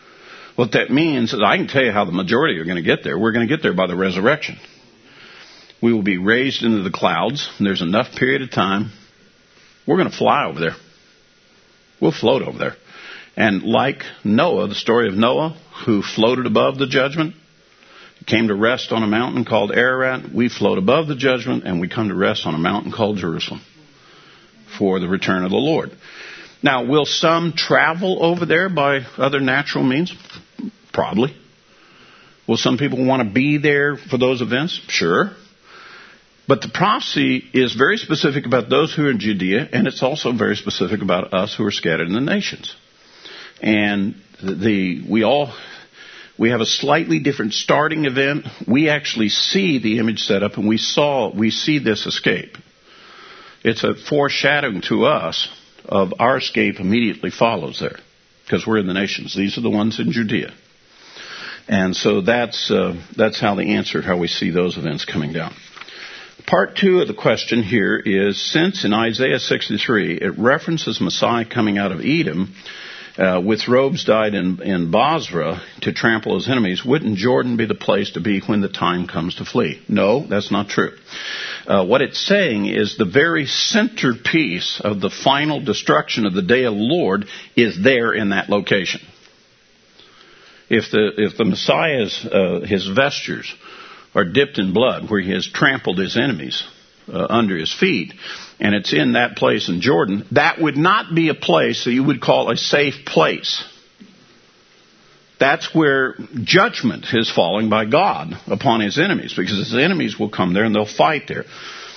What that means is I can tell you how the majority are going to get there. We're going to get there by the resurrection. We will be raised into the clouds, and there's enough period of time. We're going to fly over there. We'll float over there. And like Noah, the story of Noah, who floated above the judgment, came to rest on a mountain called Ararat. We float above the judgment, and we come to rest on a mountain called Jerusalem for the return of the Lord. Now, will some travel over there by other natural means? Probably. Will some people want to be there for those events? Sure. But the prophecy is very specific about those who are in Judea, and it's also very specific about us who are scattered in the nations. And we have a slightly different starting event. We actually see the image set up, and we see this escape. It's a foreshadowing to us of our escape immediately follows there, because we're in the nations. These are the ones in Judea. And so that's how the answer, how we see those events coming down. Part 2 of the question here is, since in Isaiah 63 it references Messiah coming out of Edom, with robes dyed in Bozrah to trample his enemies, wouldn't Jordan be the place to be when the time comes to flee? No, that's not true. What it's saying is the very centerpiece of the final destruction of the day of the Lord is there in that location. If the Messiah's his vestures are dipped in blood, where he has trampled his enemies under his feet, and it's in that place in Jordan, that would not be a place that you would call a safe place. That's where judgment is falling by God upon his enemies, because his enemies will come there and they'll fight there.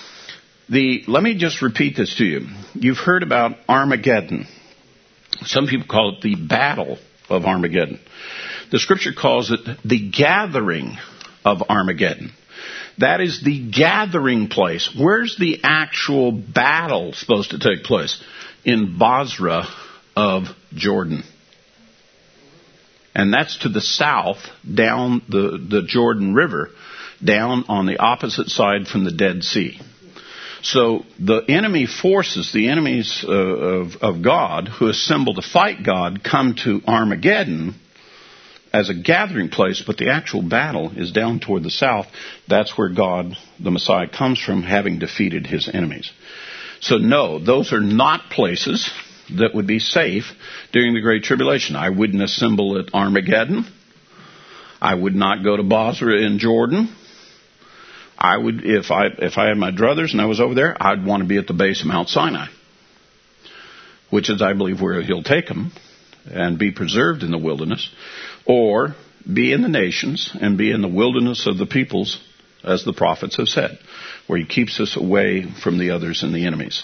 Let me just repeat this to you. You've heard about Armageddon. Some people call it the Battle of Armageddon. The Scripture calls it the gathering of Armageddon. That is the gathering place. Where's the actual battle supposed to take place? In Bozrah of Jordan. And that's to the south, down the Jordan River, down on the opposite side from the Dead Sea. So the enemy forces, the enemies of God, who assemble to fight God, come to Armageddon as a gathering place, but the actual battle is down toward the south. That's where God, the Messiah, comes from, having defeated his enemies. So no, those are not places that would be safe during the Great Tribulation. I wouldn't assemble at Armageddon. I would not go to Bozrah in Jordan. I would, if I had my druthers and I was over there, I'd want to be at the base of Mount Sinai, which is, I believe, where he'll take them and be preserved in the wilderness, or be in the nations and be in the wilderness of the peoples, as the prophets have said, where he keeps us away from the others and the enemies.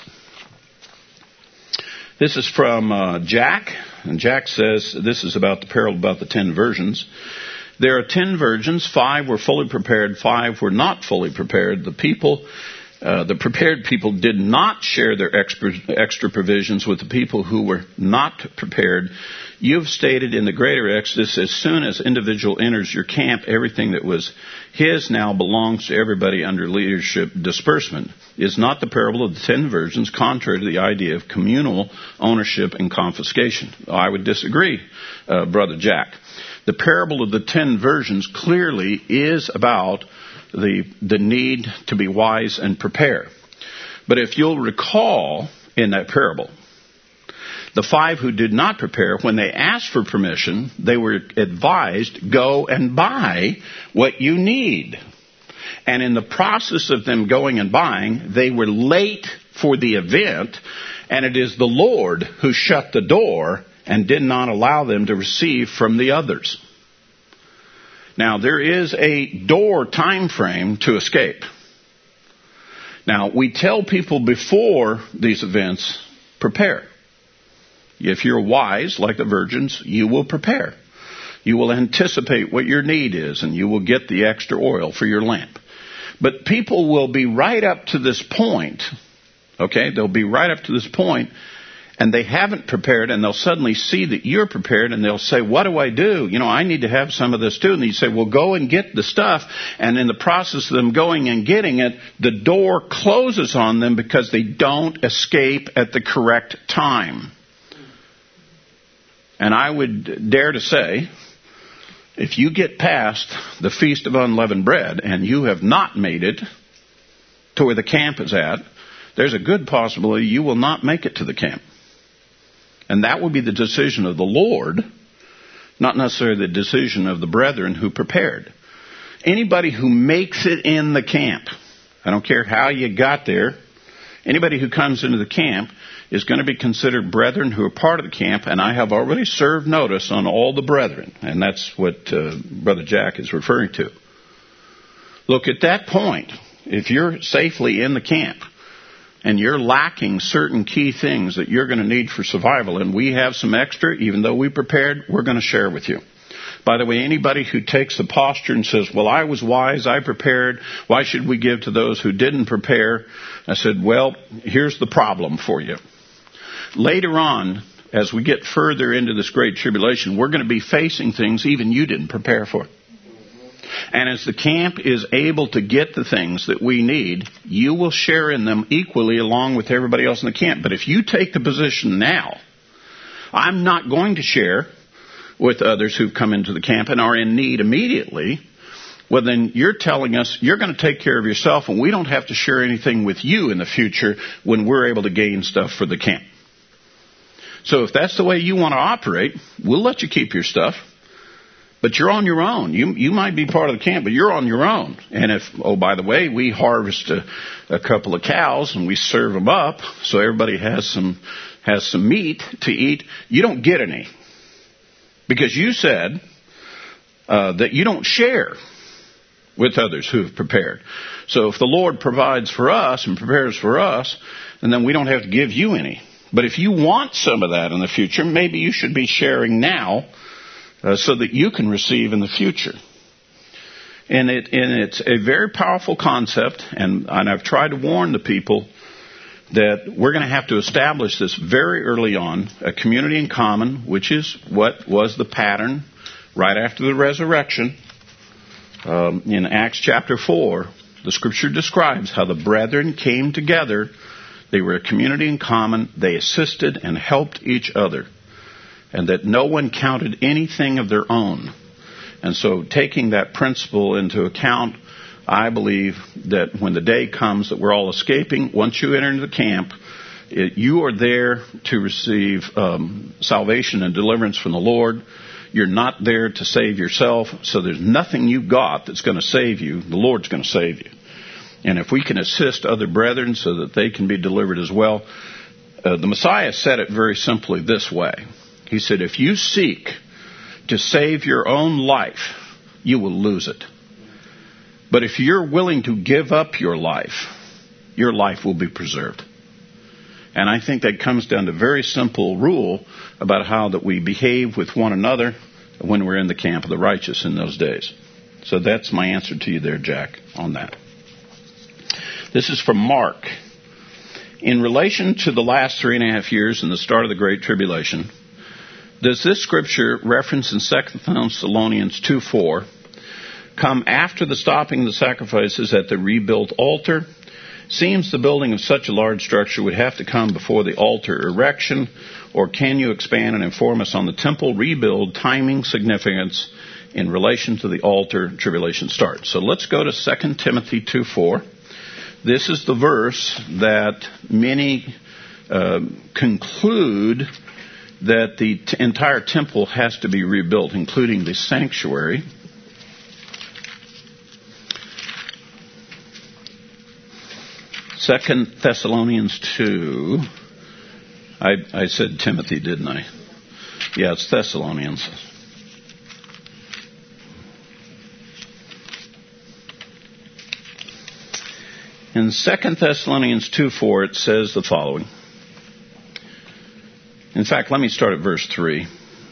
This is from Jack, and Jack says this is about the parable about the 10 virgins. There are 10 virgins, 5 were fully prepared, 5 were not fully prepared. The prepared people did not share their extra provisions with the people who were not prepared. You've stated in the greater Exodus, as soon as individual enters your camp, everything that was his now belongs to everybody under leadership disbursement. Is not the parable of the 10 virgins contrary to the idea of communal ownership and confiscation? I would disagree, Brother Jack. The parable of the 10 virgins clearly is about the need to be wise and prepare. But if you'll recall in that parable, the 5 who did not prepare, when they asked for permission, they were advised, go and buy what you need. And in the process of them going and buying, they were late for the event, and it is the Lord who shut the door and did not allow them to receive from the others. Now, there is a door time frame to escape. Now, we tell people before these events, prepare. If you're wise, like the virgins, you will prepare. You will anticipate what your need is, and you will get the extra oil for your lamp. But people will be right up to this point, okay? They'll be right up to this point, and they haven't prepared, and they'll suddenly see that you're prepared, and they'll say, what do I do? I need to have some of this too. And you say, well, go and get the stuff. And in the process of them going and getting it, the door closes on them because they don't escape at the correct time. And I would dare to say, if you get past the Feast of Unleavened Bread and you have not made it to where the camp is at, there's a good possibility you will not make it to the camp. And that will be the decision of the Lord, not necessarily the decision of the brethren who prepared. Anybody who makes it in the camp, I don't care how you got there, anybody who comes into the camp is going to be considered brethren who are part of the camp, and I have already served notice on all the brethren, and that's what Brother Jack is referring to. Look, at that point, if you're safely in the camp, and you're lacking certain key things that you're going to need for survival, and we have some extra, even though we prepared, we're going to share with you. By the way, anybody who takes the posture and says, well, I was wise, I prepared, why should we give to those who didn't prepare? I said, well, here's the problem for you. Later on, as we get further into this great tribulation, we're going to be facing things even you didn't prepare for. And as the camp is able to get the things that we need, you will share in them equally along with everybody else in the camp. But if you take the position now, I'm not going to share with others who've come into the camp and are in need immediately, well, then you're telling us you're going to take care of yourself and we don't have to share anything with you in the future when we're able to gain stuff for the camp. So if that's the way you want to operate, we'll let you keep your stuff. But you're on your own. You might be part of the camp, but you're on your own. And if, oh, by the way, we harvest a couple of cows and we serve them up so everybody has some meat to eat, you don't get any. Because you said that you don't share with others who have prepared. So if the Lord provides for us and prepares for us, and then we don't have to give you any. But if you want some of that in the future, maybe you should be sharing now so that you can receive in the future. And it's a very powerful concept, and I've tried to warn the people that we're going to have to establish this very early on, a community in common, which is what was the pattern right after the resurrection. In Acts chapter 4, the Scripture describes how the brethren came together. They were a community in common. They assisted and helped each other. And that no one counted anything of their own. And so taking that principle into account, I believe that when the day comes that we're all escaping, once you enter into the camp, you are there to receive salvation and deliverance from the Lord. You're not there to save yourself, so there's nothing you've got that's going to save you. The Lord's going to save you. And if we can assist other brethren so that they can be delivered as well, the Messiah said it very simply this way. He said, if you seek to save your own life, you will lose it. But if you're willing to give up your life will be preserved. And I think that comes down to a very simple rule about how that we behave with one another when we're in the camp of the righteous in those days. So that's my answer to you there, Jack, on that. This is from Mark. In relation to the last 3.5 years and the start of the Great Tribulation, does this scripture reference in 2 Thessalonians 2:4 come after the stopping of the sacrifices at the rebuilt altar? Seems the building of such a large structure would have to come before the altar erection, or can you expand and inform us on the temple rebuild timing significance in relation to the altar tribulation start? So let's go to 2 Timothy 2:4. This is the verse that many conclude that the entire temple has to be rebuilt, including the sanctuary. Second Thessalonians 2. I said Timothy, didn't I? Yeah, it's Thessalonians. In 2 Thessalonians 2:4, it says the following. In fact, let me start at verse 3.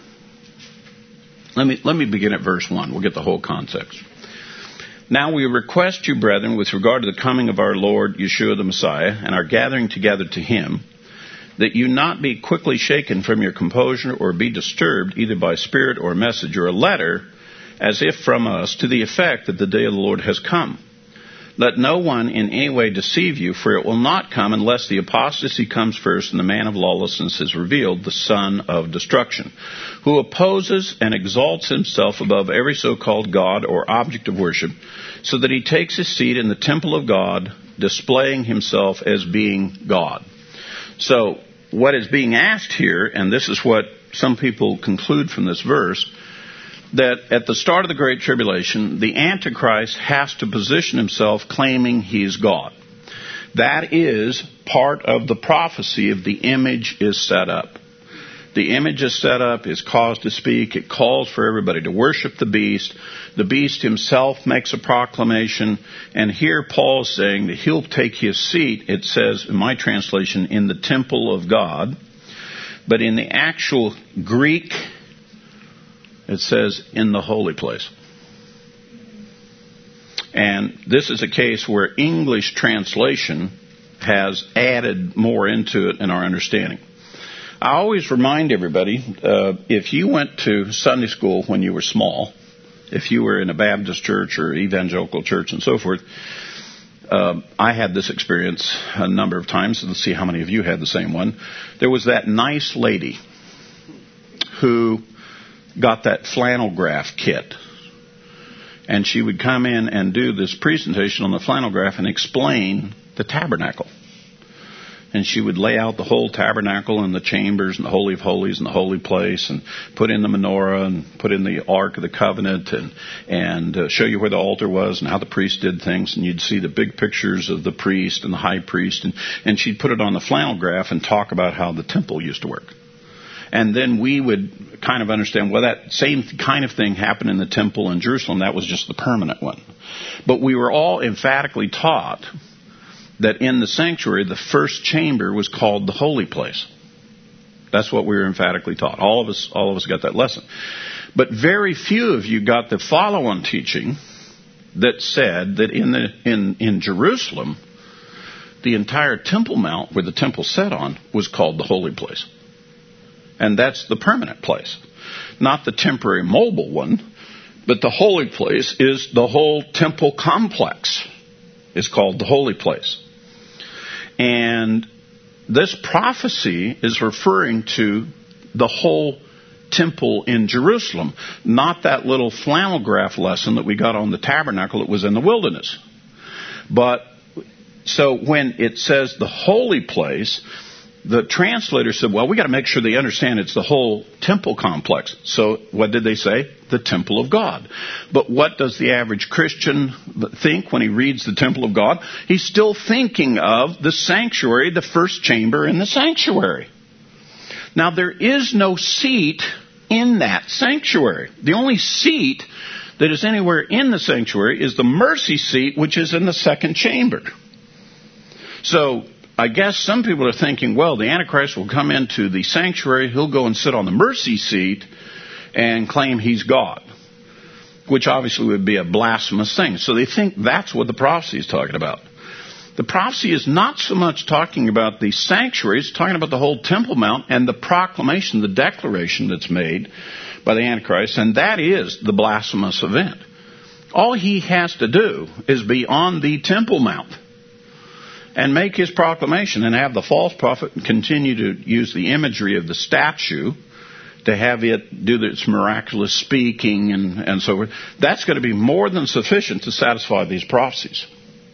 Let me begin at verse 1. We'll get the whole context. Now we request you, brethren, with regard to the coming of our Lord Yeshua the Messiah and our gathering together to him, that you not be quickly shaken from your composure or be disturbed either by spirit or message or a letter, as if from us, to the effect that the day of the Lord has come. Let no one in any way deceive you, for it will not come unless the apostasy comes first and the man of lawlessness is revealed, the son of destruction, who opposes and exalts himself above every so-called God or object of worship, so that he takes his seat in the temple of God displaying himself as being God. So what is being asked here, and this is what some people conclude from this verse, that at the start of the Great Tribulation, the Antichrist has to position himself claiming he's God. That is part of the prophecy of the image is set up. The image is set up, is caused to speak. It calls for everybody to worship the beast. The beast himself makes a proclamation. And here Paul is saying that he'll take his seat, it says in my translation, in the temple of God. But in the actual Greek, it says in the holy place. And this is a case where English translation has added more into it in our understanding. I always remind everybody, if you went to Sunday school when you were small, if you were in a Baptist church or evangelical church and so forth, I had this experience a number of times. Let's see how many of you had the same one. There was that nice lady who got that flannel graph kit. And she would come in and do this presentation on the flannel graph and explain the tabernacle. And she would lay out the whole tabernacle and the chambers and the Holy of Holies and the holy place and put in the menorah and put in the Ark of the Covenant and show you where the altar was and how the priest did things. And you'd see the big pictures of the priest and the high priest. And she'd put it on the flannel graph and talk about how the temple used to work. And then we would kind of understand, well, that same kind of thing happened in the temple in Jerusalem. That was just the permanent one. But we were all emphatically taught that in the sanctuary, the first chamber was called the holy place. That's what we were emphatically taught. All of us got that lesson. But very few of you got the follow-on teaching that said that in Jerusalem, the entire Temple Mount, where the temple sat on, was called the holy place. And that's the permanent place. Not the temporary mobile one, but the holy place is the whole temple complex. It's called the holy place. And this prophecy is referring to the whole temple in Jerusalem, not that little flannel graph lesson that we got on the tabernacle that was in the wilderness. But so when it says the holy place, the translator said, well, we got to make sure they understand it's the whole temple complex. So what did they say? The temple of God. But what does the average Christian think when he reads the temple of God? He's still thinking of the sanctuary, the first chamber in the sanctuary. Now, there is no seat in that sanctuary. The only seat that is anywhere in the sanctuary is the mercy seat, which is in the second chamber. So I guess some people are thinking, well, the Antichrist will come into the sanctuary, he'll go and sit on the mercy seat and claim he's God, which obviously would be a blasphemous thing. So they think that's what the prophecy is talking about. The prophecy is not so much talking about the sanctuary, it's talking about the whole Temple Mount and the proclamation, the declaration that's made by the Antichrist, and that is the blasphemous event. All he has to do is be on the Temple Mount and make his proclamation and have the false prophet continue to use the imagery of the statue to have it do its miraculous speaking and so forth. That's going to be more than sufficient to satisfy these prophecies.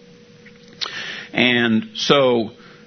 And so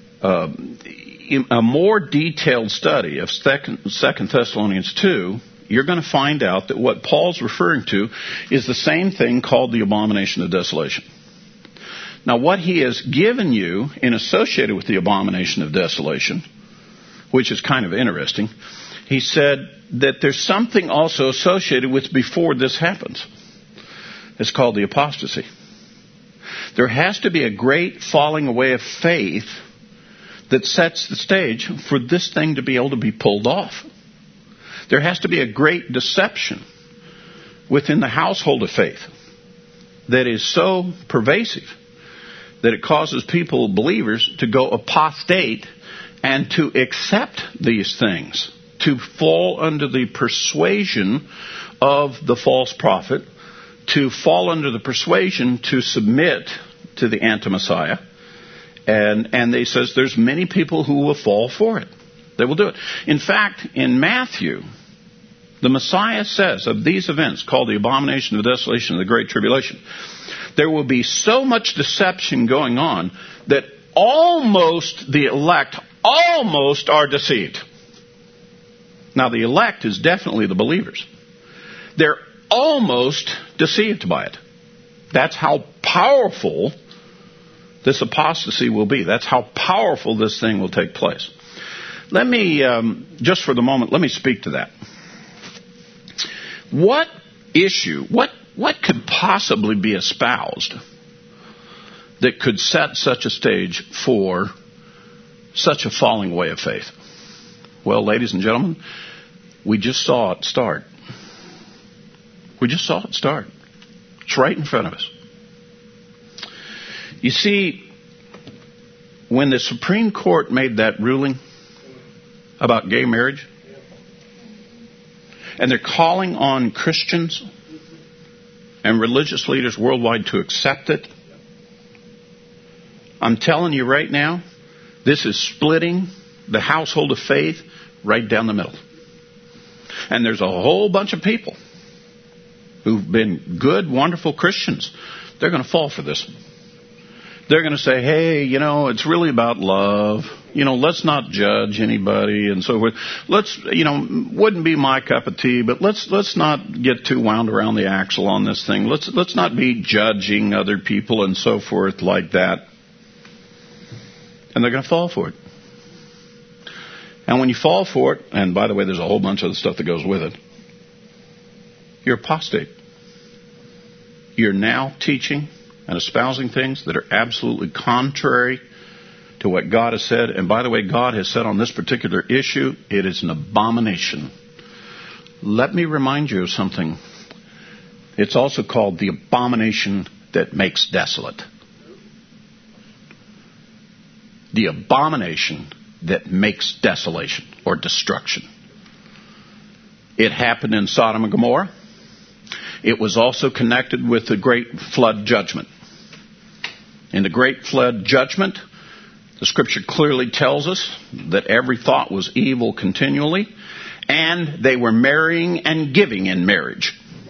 a more detailed study of 2 Thessalonians 2, you're going to find out that what Paul's referring to is the same thing called the abomination of desolation. Now, what he has given you in associated with the abomination of desolation, which is kind of interesting, he said that there's something also associated with before this happens. It's called the apostasy. There has to be a great falling away of faith that sets the stage for this thing to be able to be pulled off. There has to be a great deception within the household of faith that is so pervasive that it causes people, believers, to go apostate and to accept these things, to fall under the persuasion of the false prophet, to fall under the persuasion to submit to the anti-Messiah. And they says there's many people who will fall for it. They will do it. In fact, in Matthew, the Messiah says of these events called the abomination of desolation of the Great Tribulation, there will be so much deception going on that almost the elect almost are deceived. Now, the elect is definitely the believers. They're almost deceived by it. That's how powerful this apostasy will be. That's how powerful this thing will take place. Let me, just for the moment, let me speak to that. What issue, what could possibly be espoused that could set such a stage for such a falling away of faith? Well, ladies and gentlemen, we just saw it start. We just saw it start. It's right in front of us. You see, when the Supreme Court made that ruling about gay marriage, and they're calling on Christians and religious leaders worldwide to accept it, I'm telling you right now, this is splitting the household of faith right down the middle. And there's a whole bunch of people who've been good, wonderful Christians. They're going to fall for this. They're going to say, hey, it's really about love. Let's not judge anybody and so forth. Let's, wouldn't be my cup of tea, but let's not get too wound around the axle on this thing. Let's not be judging other people and so forth like that. And they're going to fall for it. And when you fall for it, and by the way, there's a whole bunch of other stuff that goes with it, you're apostate. You're now teaching and espousing things that are absolutely contrary to what God has said. And by the way, God has said on this particular issue, it is an abomination. Let me remind you of something. It's also called the abomination that makes desolate. The abomination that makes desolation or destruction. It happened in Sodom and Gomorrah. It was also connected with the great flood judgment. In the great flood judgment, the scripture clearly tells us that every thought was evil continually, and they were marrying and giving in marriage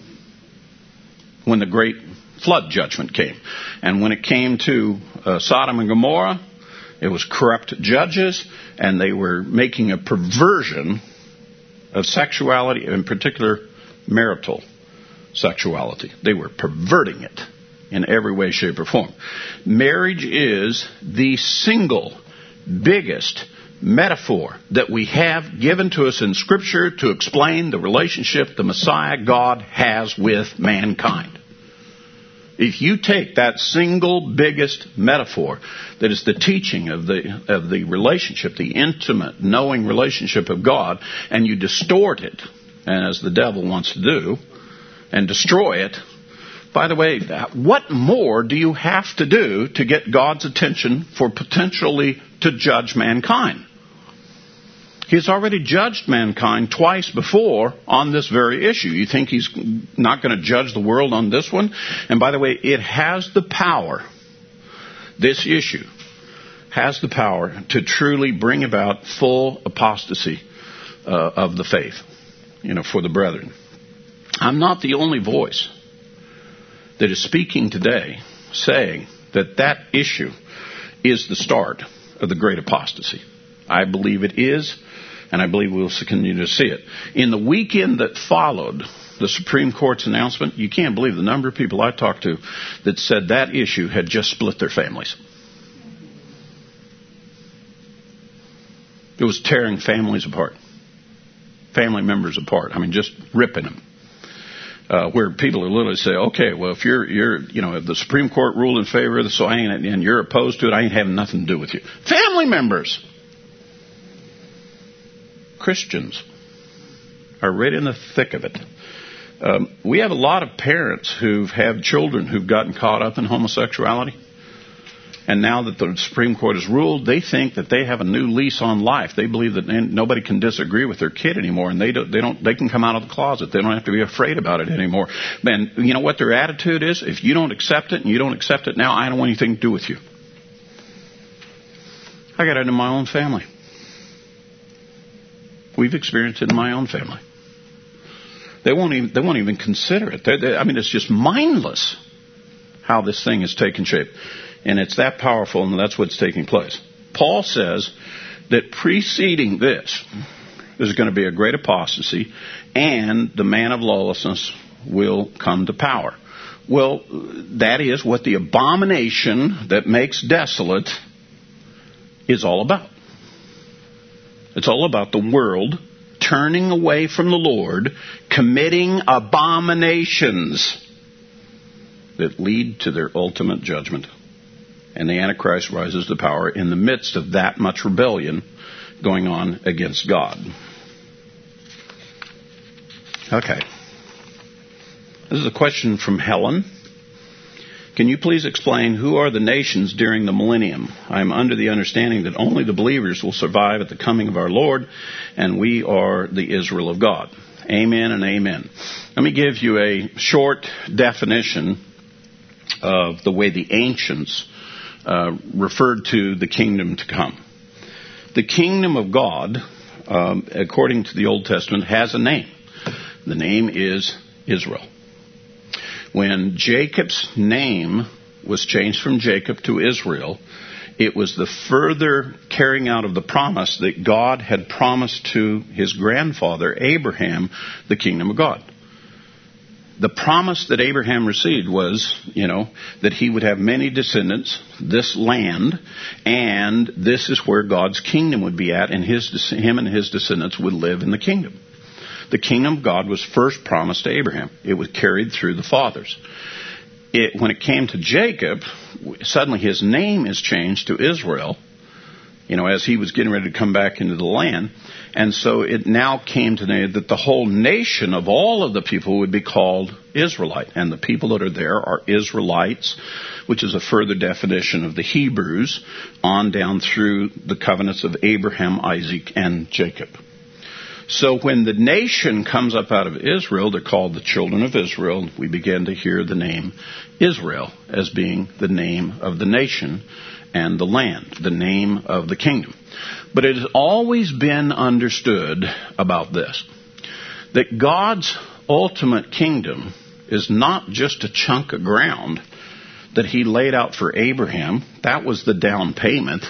when the great flood judgment came. And when it came to Sodom and Gomorrah, it was corrupt judges, and they were making a perversion of sexuality, in particular marital sexuality. They were perverting it in every way, shape, or form. Marriage is the single biggest metaphor that we have given to us in Scripture to explain the relationship the Messiah God has with mankind. If you take that single biggest metaphor that is the teaching of the relationship, the intimate, knowing relationship of God, and you distort it, and as the devil wants to do, and destroy it, by the way, what more do you have to do to get God's attention for potentially to judge mankind? He's already judged mankind twice before on this very issue. You think he's not going to judge the world on this one? And by the way, it has the power, this issue has the power to truly bring about full apostasy of the faith, for the brethren. I'm not the only voice that is speaking today saying that issue is the start of the great apostasy. I believe it is, and I believe we'll continue to see it. In the weekend that followed the Supreme Court's announcement, you can't believe the number of people I talked to that said that issue had just split their families. It was tearing families apart, family members apart. I mean, just ripping them. Where people are literally say, okay, well, if if the Supreme Court ruled in favor of this, so and you're opposed to it, I ain't having nothing to do with you. Family members. Christians are right in the thick of it. We have a lot of parents who've had children who've gotten caught up in homosexuality. And now that the Supreme Court has ruled, they think that they have a new lease on life. They believe that nobody can disagree with their kid anymore, and they can come out of the closet. They don't have to be afraid about it anymore. And you know what their attitude is? If you don't accept it and you don't accept it now, I don't want anything to do with you. I got it in my own family. We've experienced it in my own family. They won't even consider it. It's just mindless. how this thing is taking shape. And it's that powerful, and that's what's taking place. Paul says that preceding this, there's going to be a great apostasy, and the man of lawlessness will come to power. Well, that is what the abomination that makes desolate is all about. It's all about the world turning away from the Lord, committing abominations that lead to their ultimate judgment. And the Antichrist rises to power in the midst of that much rebellion going on against God. Okay. This is a question from Helen. Can you please explain who are the nations during the millennium? I am under the understanding that only the believers will survive at the coming of our Lord, and we are the Israel of God. Amen and amen. Let me give you a short definition of the way the ancients referred to the kingdom to come. The kingdom of God, according to the Old Testament, has a name. The name is Israel. When Jacob's name was changed from Jacob to Israel, it was the further carrying out of the promise that God had promised to his grandfather, Abraham, the kingdom of God. The promise that Abraham received was, that he would have many descendants, this land, and this is where God's kingdom would be at, and him and his descendants would live in the kingdom. The kingdom of God was first promised to Abraham. It was carried through the fathers. When it came to Jacob, suddenly his name is changed to Israel, as he was getting ready to come back into the land. And so it now came to that the whole nation of all of the people would be called Israelite. And the people that are there are Israelites, which is a further definition of the Hebrews, on down through the covenants of Abraham, Isaac, and Jacob. So when the nation comes up out of Israel, they're called the children of Israel. We begin to hear the name Israel as being the name of the nation and the land, the name of the kingdom. But it has always been understood about this, that God's ultimate kingdom is not just a chunk of ground that he laid out for Abraham. That was the down payment.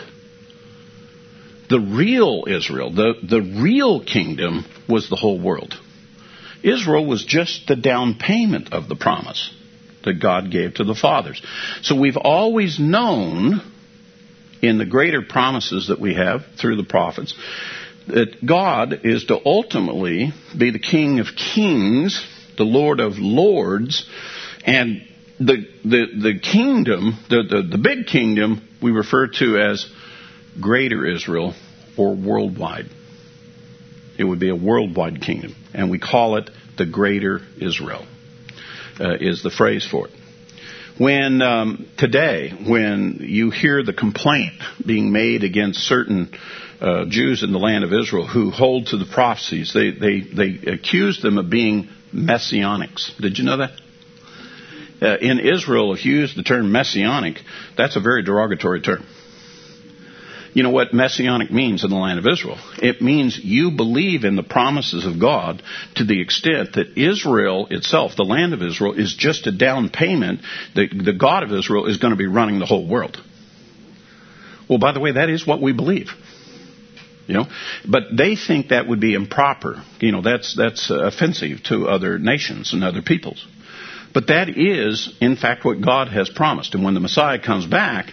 The real Israel, the real kingdom, was the whole world. Israel was just the down payment of the promise that God gave to the fathers. So we've always known in the greater promises that we have through the prophets that God is to ultimately be the King of kings, the Lord of lords, and the kingdom, the big kingdom, we refer to as Greater Israel, or worldwide. It would be a worldwide kingdom, and we call it the Greater Israel, is the phrase for it. When today, when you hear the complaint being made against certain Jews in the land of Israel who hold to the prophecies, they accuse them of being messianics. Did you know that? In Israel, if you use the term messianic, that's a very derogatory term. You know what messianic means in the land of Israel? It means you believe in the promises of God to the extent that Israel itself, the land of Israel, is just a down payment. The God of Israel is going to be running the whole world. Well, by the way, that is what we believe. But they think that would be improper. That's offensive to other nations and other peoples. But that is, in fact, what God has promised. And when the Messiah comes back,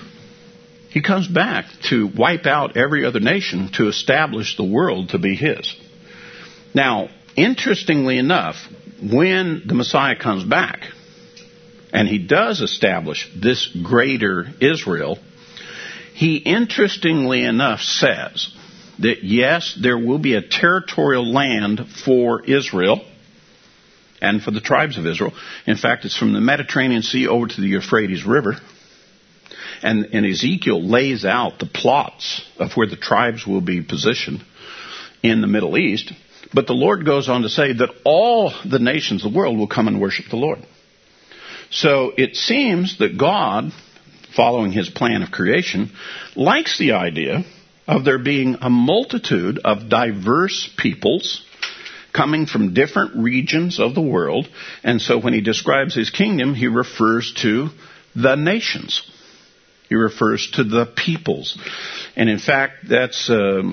he comes back to wipe out every other nation to establish the world to be his. Now, interestingly enough, when the Messiah comes back, and he does establish this greater Israel, he interestingly enough says that yes, there will be a territorial land for Israel and for the tribes of Israel. In fact, it's from the Mediterranean Sea over to the Euphrates River. And Ezekiel lays out the plots of where the tribes will be positioned in the Middle East. But the Lord goes on to say that all the nations of the world will come and worship the Lord. So it seems that God, following his plan of creation, likes the idea of there being a multitude of diverse peoples coming from different regions of the world. And so when he describes his kingdom, he refers to the nations. He refers to the peoples. And in fact, that's the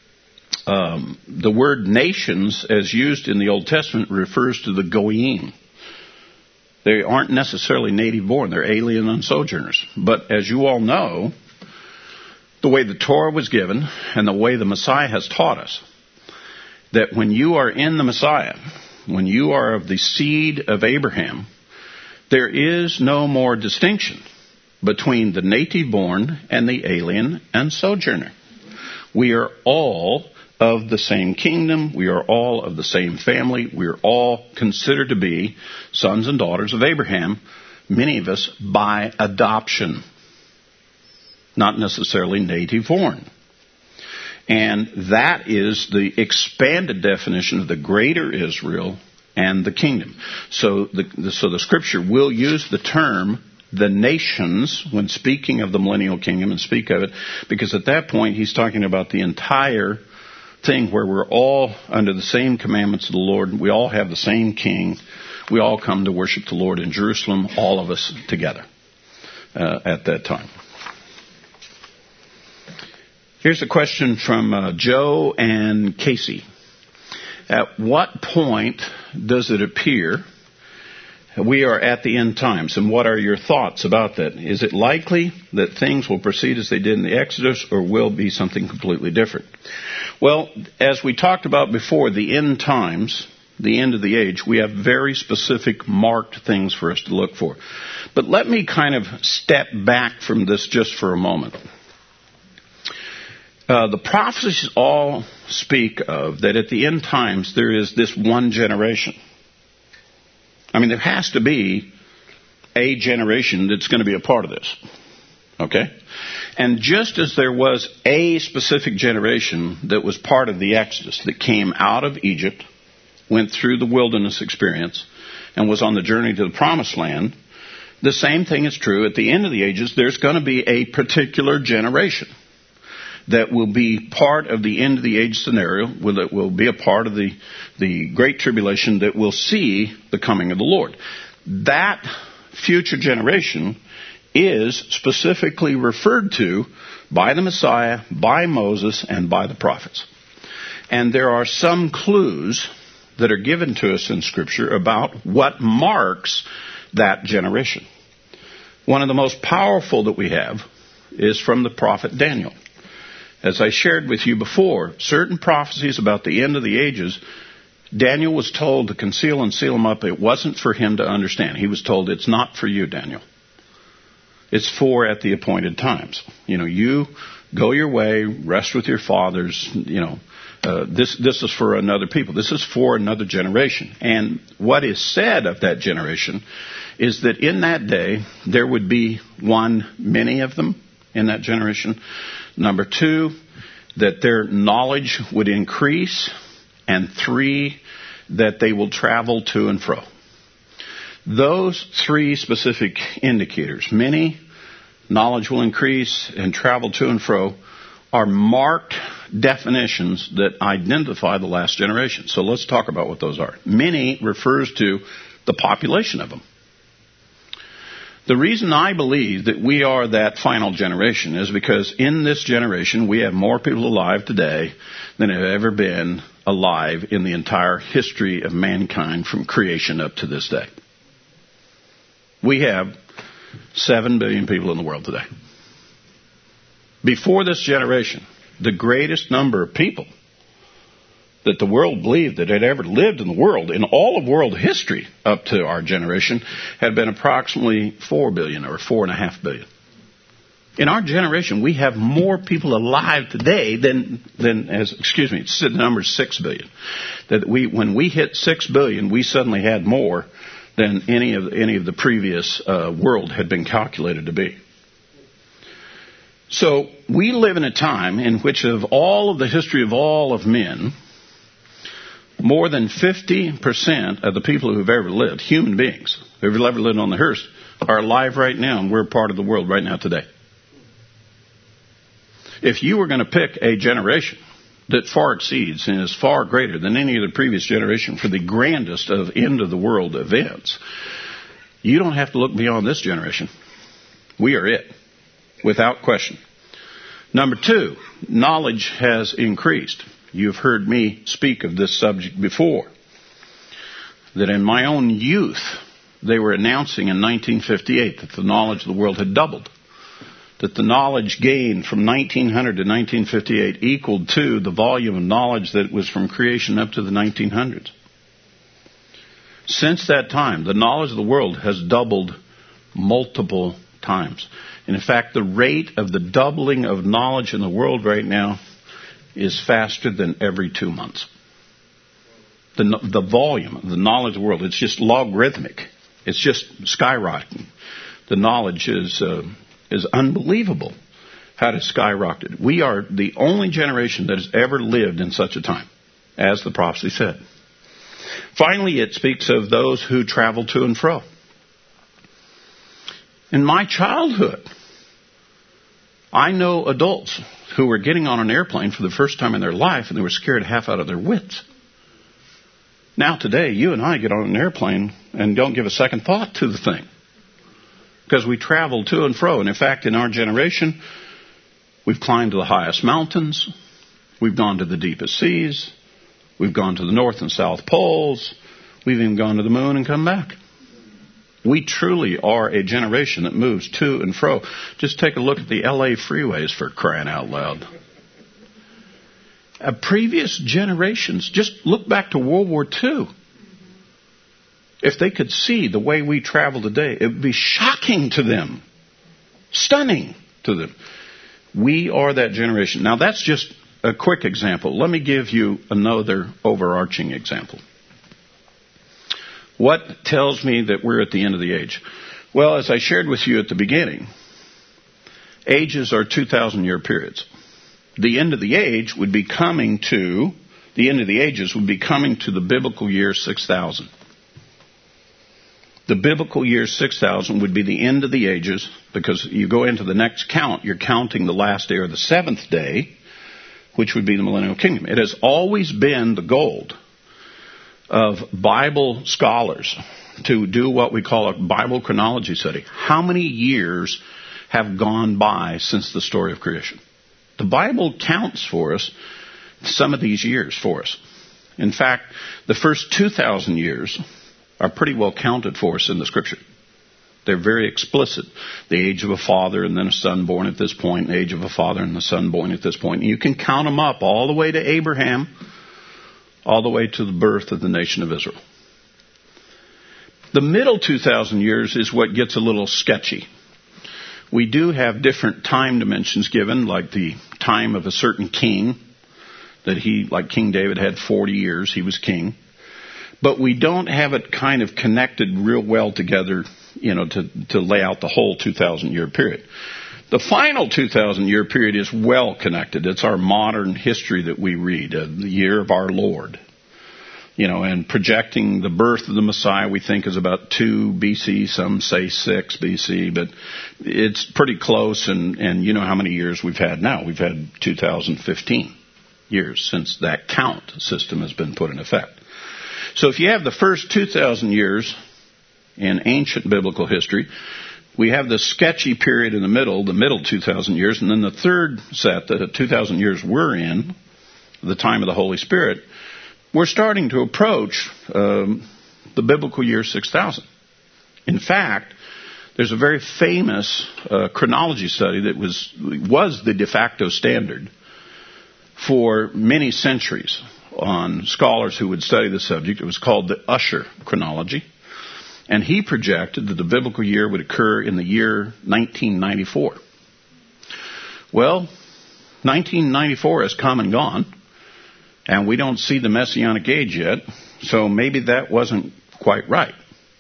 word nations, as used in the Old Testament, refers to the goyim. They aren't necessarily native born. They're alien and sojourners. But as you all know, the way the Torah was given and the way the Messiah has taught us, that when you are in the Messiah, when you are of the seed of Abraham, there is no more distinction between the native born and the alien and sojourner. We are all of the same kingdom. We are all of the same family. We are all considered to be sons and daughters of Abraham, many of us by adoption, not necessarily native born. And that is the expanded definition of the greater Israel and the kingdom. So the scripture will use the term the nations when speaking of the millennial kingdom and speak of it, because at that point he's talking about the entire thing where we're all under the same commandments of the Lord. We all have the same king. We all come to worship the Lord in Jerusalem, all of us together at that time. Here's a question from Joe and Casey. At what point does it appear we are at the end times, and what are your thoughts about that? Is it likely that things will proceed as they did in the Exodus, or will be something completely different? Well, as we talked about before, the end times, the end of the age, we have very specific marked things for us to look for. But let me kind of step back from this just for a moment. The prophecies all speak of that at the end times there is this one generation. I mean, there has to be a generation that's going to be a part of this. Okay? And just as there was a specific generation that was part of the Exodus, that came out of Egypt, went through the wilderness experience, and was on the journey to the Promised Land, the same thing is true at the end of the ages. There's going to be a particular generation that will be part of the end of the age scenario, that will be a part of the Great Tribulation, that will see the coming of the Lord. That future generation is specifically referred to by the Messiah, by Moses, and by the prophets. And there are some clues that are given to us in Scripture about what marks that generation. One of the most powerful that we have is from the prophet Daniel. As I shared with you before, certain prophecies about the end of the ages, Daniel was told to conceal and seal them up. It wasn't for him to understand. He was told, it's not for you, Daniel. It's for at the appointed times. You go your way, rest with your fathers. This is for another people. This is for another generation. And what is said of that generation is that in that day, there would be one, many of them in that generation. Number two, that their knowledge would increase. And three, that they will travel to and fro. Those three specific indicators, many, knowledge will increase, and travel to and fro, are marked definitions that identify the last generation. So let's talk about what those are. Many refers to the population of them. The reason I believe that we are that final generation is because in this generation we have more people alive today than have ever been alive in the entire history of mankind from creation up to this day. We have 7 billion people in the world today. Before this generation, the greatest number of people that the world believed that had ever lived in the world, in all of world history up to our generation, had been approximately 4 billion or 4.5 billion. In our generation, we have more people alive today the number is 6 billion. When we hit 6 billion, we suddenly had more than any of the previous world had been calculated to be. So we live in a time in which of all of the history of all of men, more than 50% of the people who have ever lived, human beings who have ever lived on the earth, are alive right now, and we're part of the world right now today. If you were going to pick a generation that far exceeds and is far greater than any other previous generation for the grandest of end-of-the-world events. You don't have to look beyond this generation. We are it, without question. Number two, knowledge has increased. You've heard me speak of this subject before, that in my own youth, they were announcing in 1958 that the knowledge of the world had doubled, that the knowledge gained from 1900 to 1958 equaled to the volume of knowledge that was from creation up to the 1900s. Since that time, the knowledge of the world has doubled multiple times. And in fact, the rate of the doubling of knowledge in the world right now is faster than every 2 months. The volume of the knowledge of the world, it's just logarithmic. It's just skyrocketing. The knowledge is unbelievable how it has skyrocketed. We are the only generation that has ever lived in such a time, as the prophecy said. Finally, it speaks of those who travel to and fro. In my childhood, I know adults who were getting on an airplane for the first time in their life and they were scared half out of their wits. Now today, you and I get on an airplane and don't give a second thought to the thing, because we travel to and fro. And in fact, in our generation, we've climbed to the highest mountains. We've gone to the deepest seas. We've gone to the North and South Poles. We've even gone to the moon and come back. We truly are a generation that moves to and fro. Just take a look at the LA freeways, for crying out loud. Previous generations, just look back to World War II. If they could see the way we travel today, it would be shocking to them, stunning to them. We are that generation. Now, that's just a quick example. Let me give you another overarching example. What tells me that we're at the end of the age? Well, as I shared with you at the beginning, ages are 2,000-year periods. The end of the age would be coming to, the end of the ages would be coming to the biblical year 6,000. The biblical year 6,000 would be the end of the ages, because you go into the next count, you're counting the last day or the seventh day, which would be the millennial kingdom. It has always been the goal of Bible scholars to do what we call a Bible chronology study. How many years have gone by since the story of creation? The Bible counts for us some of these years for us. In fact, the first 2,000 years are pretty well counted for us in the Scripture. They're very explicit. The age of a father and then a son born at this point, the age of a father and a son born at this point. And you can count them up all the way to Abraham, all the way to the birth of the nation of Israel. The middle 2,000 years is what gets a little sketchy. We do have different time dimensions given, like the time of a certain king, that he, like King David, had 40 years, he was king. But we don't have it kind of connected real well together, to lay out the whole 2,000-year period. The final 2,000-year period is well connected. It's our modern history that we read, the year of our Lord. And projecting the birth of the Messiah, we think is about 2 BC. Some say 6 BC, but it's pretty close. And you know how many years we've had now. We've had 2015 years since that count system has been put in effect. So if you have the first 2,000 years in ancient biblical history, we have the sketchy period in the middle 2,000 years, and then the third set, the 2,000 years we're in, the time of the Holy Spirit, we're starting to approach the biblical year 6,000. In fact, there's a very famous chronology study that was the de facto standard for many centuries on scholars who would study the subject. It was called the Ussher chronology. And he projected that the biblical year would occur in the year 1994. Well, 1994 has come and gone, and we don't see the Messianic age yet, so maybe that wasn't quite right.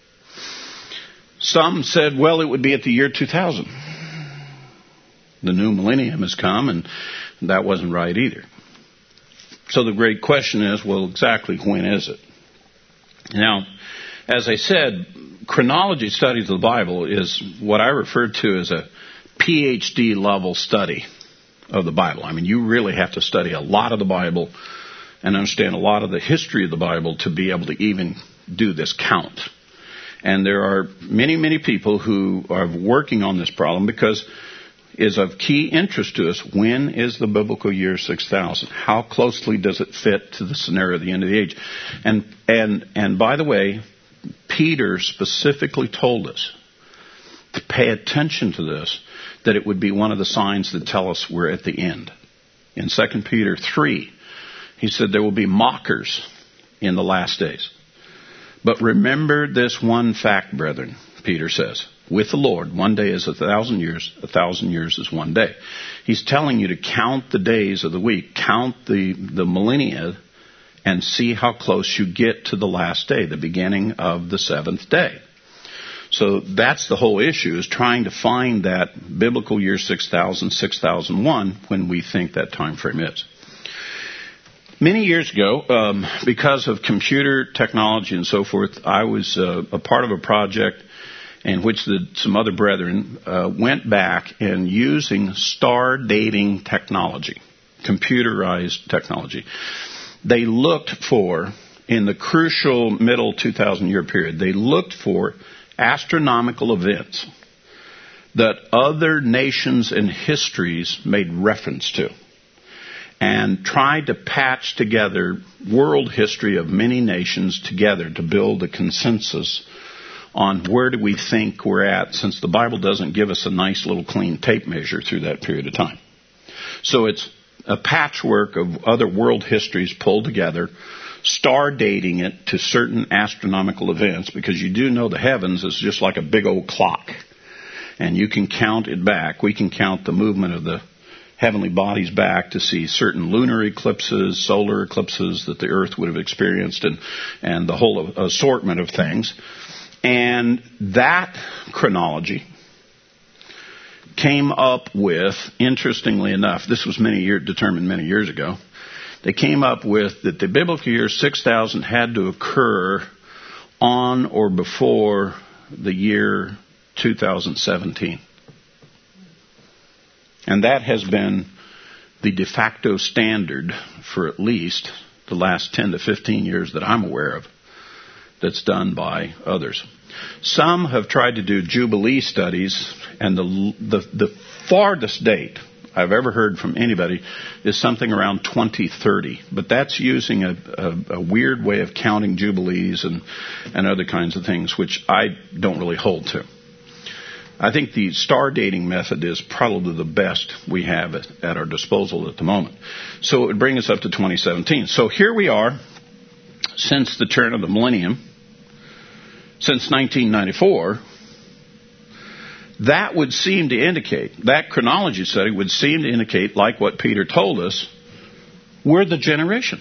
Some said, well, it would be at the year 2000. The new millennium has come, and that wasn't right either. So the great question is, well, exactly when is it? Now, as I said, chronology studies of the Bible is what I refer to as a PhD level study. of the Bible. I mean, you really have to study a lot of the Bible and understand a lot of the history of the Bible to be able to even do this count. And there are many, many people who are working on this problem because it's of key interest to us. When is the biblical year 6000? How closely does it fit to the scenario of the end of the age? And by the way, Peter specifically told us to pay attention to this, that it would be one of the signs that tell us we're at the end. In 2 Peter 3, he said there will be mockers in the last days. But remember this one fact, brethren, Peter says. With the Lord, 1 day is 1,000 years, 1,000 years is 1 day. He's telling you to count the days of the week, count the millennia, and see how close you get to the last day, the beginning of the seventh day. So that's the whole issue, is trying to find that biblical year 6000, 6001, when we think that time frame is. Many years ago, because of computer technology and so forth, I was a part of a project in which some other brethren went back and using star dating technology, computerized technology. They looked for, in the crucial middle 2,000 year period, they looked for astronomical events that other nations and histories made reference to, and tried to patch together world history of many nations together to build a consensus on where do we think we're at, since the Bible doesn't give us a nice little clean tape measure through that period of time. So it's a patchwork of other world histories pulled together, star dating it to certain astronomical events, because you do know the heavens is just like a big old clock, and you can count it back. We can count the movement of the heavenly bodies back to see certain lunar eclipses, solar eclipses that the earth would have experienced, and the whole assortment of things. And that chronology came up with, interestingly enough, this was determined many years ago, they came up with that the biblical year 6000 had to occur on or before the year 2017. And that has been the de facto standard for at least the last 10 to 15 years that I'm aware of, that's done by others. Some have tried to do Jubilee studies, and the farthest date I've ever heard from anybody is something around 2030. But that's using a weird way of counting Jubilees and other kinds of things, which I don't really hold to. I think the star dating method is probably the best we have at our disposal at the moment. So it would bring us up to 2017. So here we are, since the turn of the millennium, since 1994, that would seem to indicate, that chronology study would seem to indicate, like what Peter told us, we're the generation.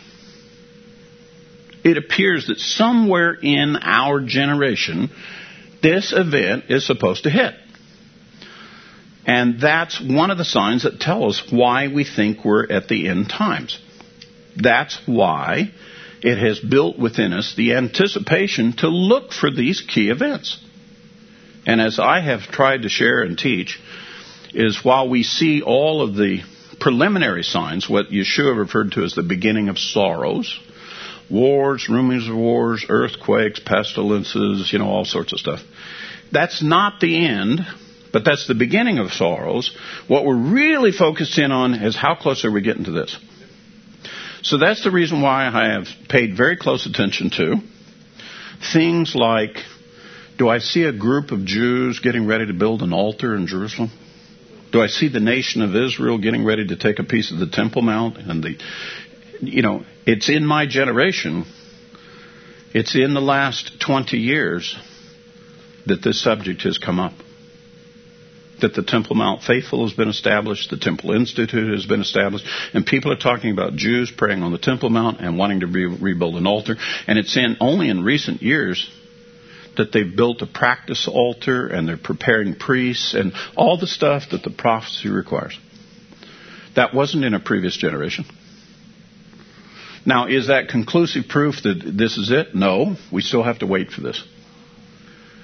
It appears that somewhere in our generation, this event is supposed to hit. And that's one of the signs that tell us why we think we're at the end times. That's why it has built within us the anticipation to look for these key events. And as I have tried to share and teach, is while we see all of the preliminary signs, what Yeshua referred to as the beginning of sorrows, wars, rumors of wars, earthquakes, pestilences, all sorts of stuff. That's not the end, but that's the beginning of sorrows. What we're really focused in on is how close are we getting to this. So that's the reason why I have paid very close attention to things like, do I see a group of Jews getting ready to build an altar in Jerusalem? Do I see the nation of Israel getting ready to take a piece of the Temple Mount? And it's in my generation, it's in the last 20 years that this subject has come up. That the Temple Mount Faithful has been established, the Temple Institute has been established, and people are talking about Jews praying on the Temple Mount and wanting to rebuild an altar. And it's only in recent years that they've built a practice altar, and they're preparing priests and all the stuff that the prophecy requires. That wasn't in a previous generation. Now, is that conclusive proof that this is it? No, we still have to wait for this.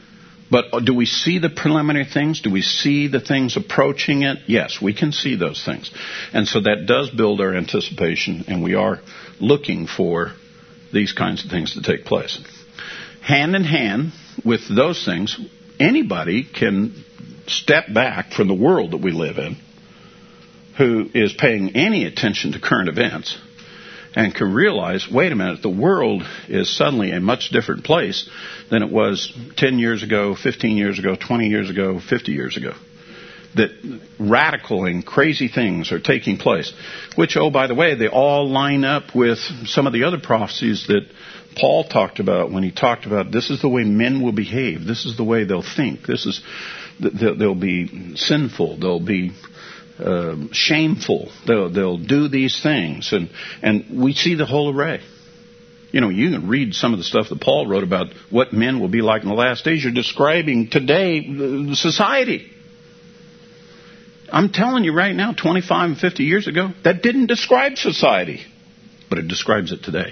But do we see the preliminary things? Do we see the things approaching it? Yes, we can see those things. And so that does build our anticipation, and we are looking for these kinds of things to take place. Hand in hand with those things, anybody can step back from the world that we live in who is paying any attention to current events and can realize, wait a minute, the world is suddenly a much different place than it was 10 years ago, 15 years ago, 20 years ago, 50 years ago. That radical and crazy things are taking place, which, oh, by the way, they all line up with some of the other prophecies that Paul talked about when he talked about this is the way men will behave, this is the way they'll think, they'll be sinful, they'll be shameful, they'll do these things, and we see the whole array. You know, you can read some of the stuff that Paul wrote about what men will be like in the last days. You're describing today society. I'm telling you right now, 25 and 50 years ago, that didn't describe society, but it describes it today.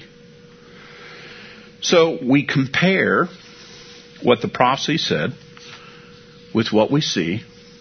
So we compare what the prophecy said with what we see,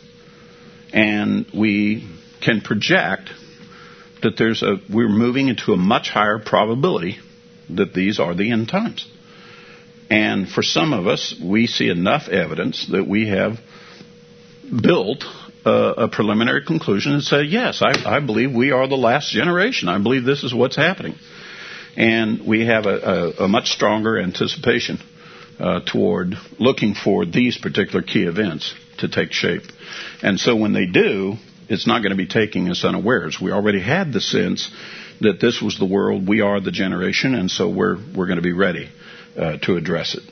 and we can project that we're moving into a much higher probability that these are the end times. And for some of us, we see enough evidence that we have built a preliminary conclusion and say, yes, I believe we are the last generation. I believe this is what's happening. And we have a much stronger anticipation toward looking for these particular key events to take shape. And so when they do, it's not going to be taking us unawares. We already had the sense that this was the world, we are the generation, and so we're going to be ready to address it.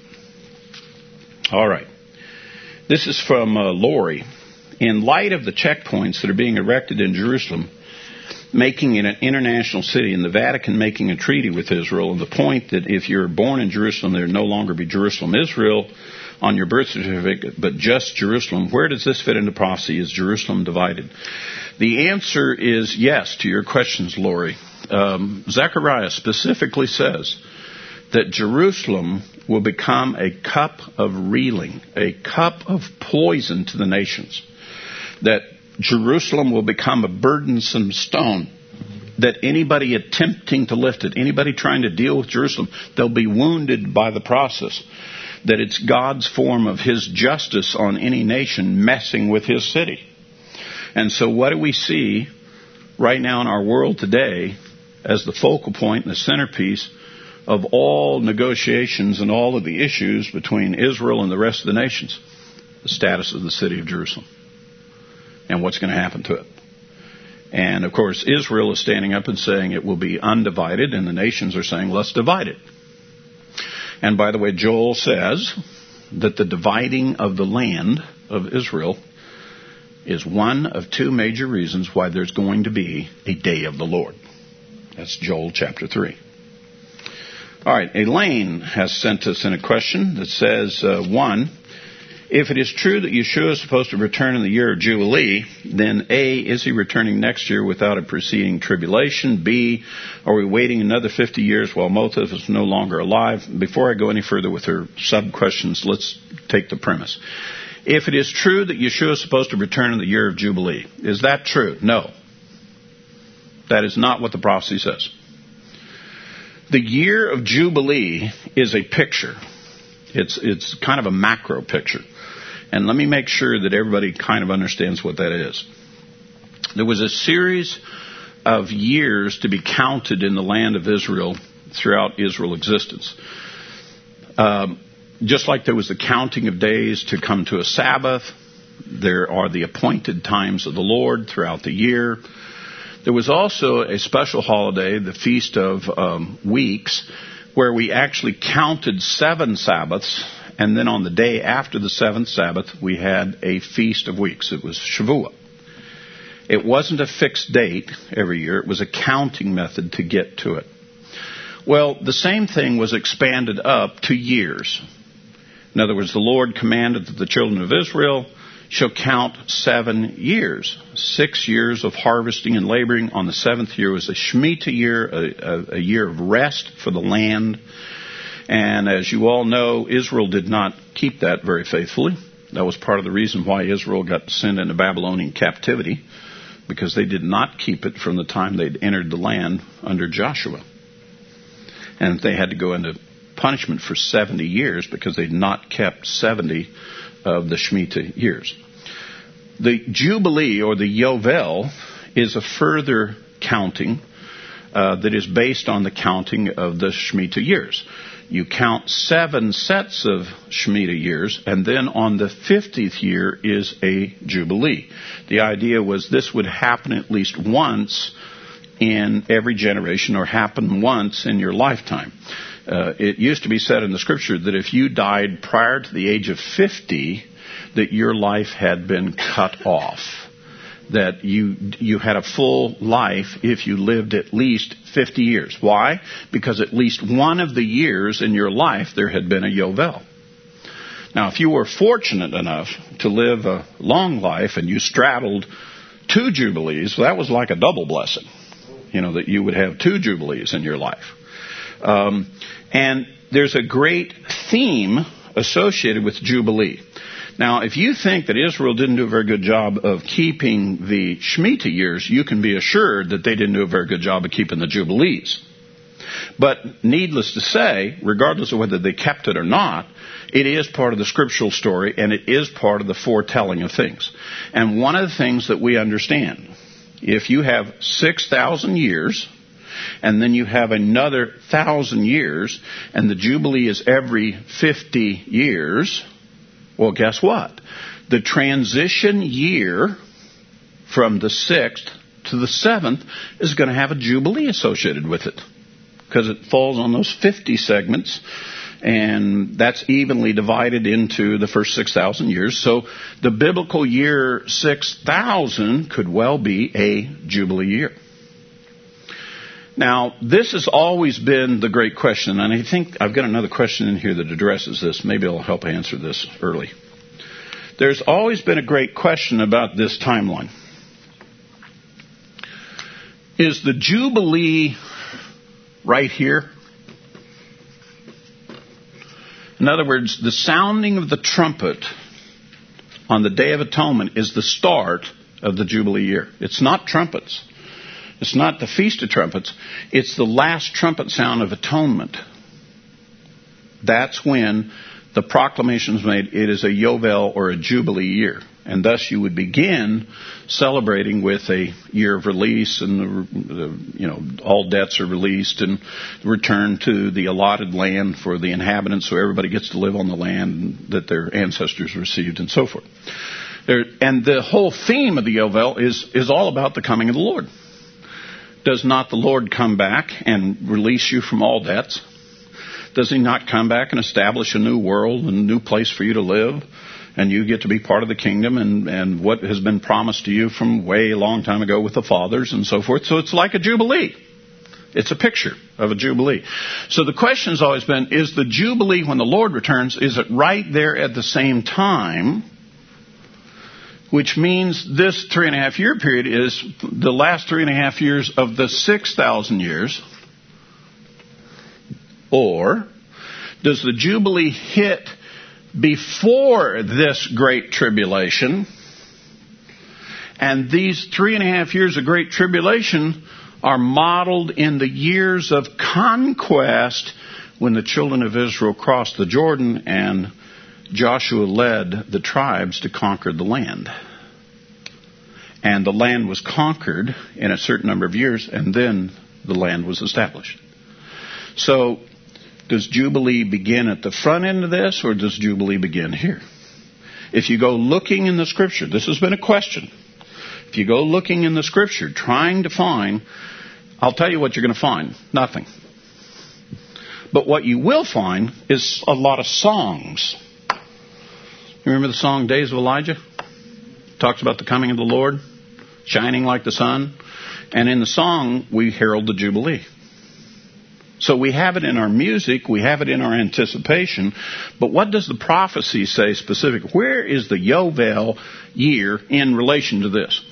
All right. This is from Lori. In light of the checkpoints that are being erected in Jerusalem, making it an international city, and the Vatican making a treaty with Israel, and the point that if you're born in Jerusalem, there will no longer be Jerusalem, Israel on your birth certificate, but just Jerusalem. Where does this fit into prophecy? Is Jerusalem divided? The answer is yes to your questions, Lori. Zechariah specifically says that Jerusalem will become a cup of reeling, a cup of poison to the nations. That Jerusalem will become a burdensome stone. That anybody attempting to lift it, anybody trying to deal with Jerusalem, they'll be wounded by the process. That it's God's form of His justice on any nation messing with His city. And so what do we see right now in our world today as the focal point and the centerpiece of all negotiations and all of the issues between Israel and the rest of the nations? The status of the city of Jerusalem and what's going to happen to it. And, of course, Israel is standing up and saying it will be undivided, and the nations are saying, let's divide it. And, by the way, Joel says that the dividing of the land of Israel is one of two major reasons why there's going to be a day of the Lord. That's Joel chapter 3. All right, Elaine has sent us in a question that says, 1, if it is true that Yeshua is supposed to return in the year of Jubilee, then A, is he returning next year without a preceding tribulation? B, are we waiting another 50 years while Motheth is no longer alive? Before I go any further with her sub-questions, let's take the premise. If it is true that Yeshua is supposed to return in the year of Jubilee, is that true? No. That is not what the prophecy says. The year of Jubilee is a picture. It's kind of a macro picture. And let me make sure that everybody kind of understands what that is. There was a series of years to be counted in the land of Israel throughout Israel's existence. Just like there was the counting of days to come to a Sabbath, there are the appointed times of the Lord throughout the year. There was also a special holiday, the Feast of Weeks, where we actually counted 7 Sabbaths, and then on the day after the 7th Sabbath, we had a Feast of Weeks. It was Shavuot. It wasn't a fixed date every year. It was a counting method to get to it. Well, the same thing was expanded up to years. In other words, the Lord commanded that the children of Israel shall count 7 years. 6 years of harvesting and laboring. On the 7th year was a Shemitah year, a year of rest for the land. And as you all know, Israel did not keep that very faithfully. That was part of the reason why Israel got sent into Babylonian captivity, because they did not keep it from the time they'd entered the land under Joshua. And they had to go into punishment for 70 years because they'd not kept 70 of the Shemitah years. The Jubilee, or the Yovel, is a further counting that is based on the counting of the Shemitah years. You count 7 sets of Shemitah years, and then on the 50th year is a Jubilee. The idea was this would happen at least once in every generation, or happen once in your lifetime. It used to be said in the Scripture that if you died prior to the age of 50, that your life had been cut off. That you had a full life if you lived at least 50 years. Why? Because at least one of the years in your life there had been a Yovel. Now, if you were fortunate enough to live a long life and you straddled 2 Jubilees, well, that was like a double blessing. That you would have 2 Jubilees in your life. And there's a great theme associated with Jubilee. Now, if you think that Israel didn't do a very good job of keeping the Shemitah years, you can be assured that they didn't do a very good job of keeping the Jubilees. But needless to say, regardless of whether they kept it or not, it is part of the scriptural story, and it is part of the foretelling of things. And one of the things that we understand, if you have 6,000 years, and then you have another 1,000 years, and the Jubilee is every 50 years, well, guess what? The transition year from the 6th to the 7th is going to have a Jubilee associated with it, because it falls on those 50 segments, and that's evenly divided into the first 6,000 years. So the biblical year 6,000 could well be a Jubilee year. Now, this has always been the great question, and I think I've got another question in here that addresses this. Maybe I'll help answer this early. There's always been a great question about this timeline. Is the Jubilee right here? In other words, the sounding of the trumpet on the Day of Atonement is the start of the Jubilee year. It's not trumpets. It's not the Feast of Trumpets. It's the last trumpet sound of atonement. That's when the proclamation is made. It is a Yovel, or a Jubilee year. And thus you would begin celebrating with a year of release, and all debts are released, and return to the allotted land for the inhabitants, so everybody gets to live on the land that their ancestors received, and so forth. And the whole theme of the Yovel is all about the coming of the Lord. Does not the Lord come back and release you from all debts? Does He not come back and establish a new world and a new place for you to live? And you get to be part of the kingdom, and what has been promised to you from way a long time ago with the fathers and so forth. So it's like a Jubilee. It's a picture of a Jubilee. So the question has always been, is the Jubilee when the Lord returns, is it right there at the same time? Which means this 3.5 year period is the last 3.5 years of the 6,000 years. Or does the Jubilee hit before this great tribulation? And these 3.5 years of great tribulation are modeled in the years of conquest when the children of Israel crossed the Jordan and Joshua led the tribes to conquer the land. And the land was conquered in a certain number of years, and then the land was established. So, does Jubilee begin at the front end of this, or does Jubilee begin here? If you go looking in the Scripture, this has been a question. If you go looking in the Scripture, trying to find, I'll tell you what you're going to find. Nothing. But what you will find is a lot of songs. You remember the song Days of Elijah? Talks about the coming of the Lord, shining like the sun. And in the song, we herald the Jubilee. So we have it in our music, we have it in our anticipation, but what does the prophecy say specifically? Where is the Yovel year in relation to this?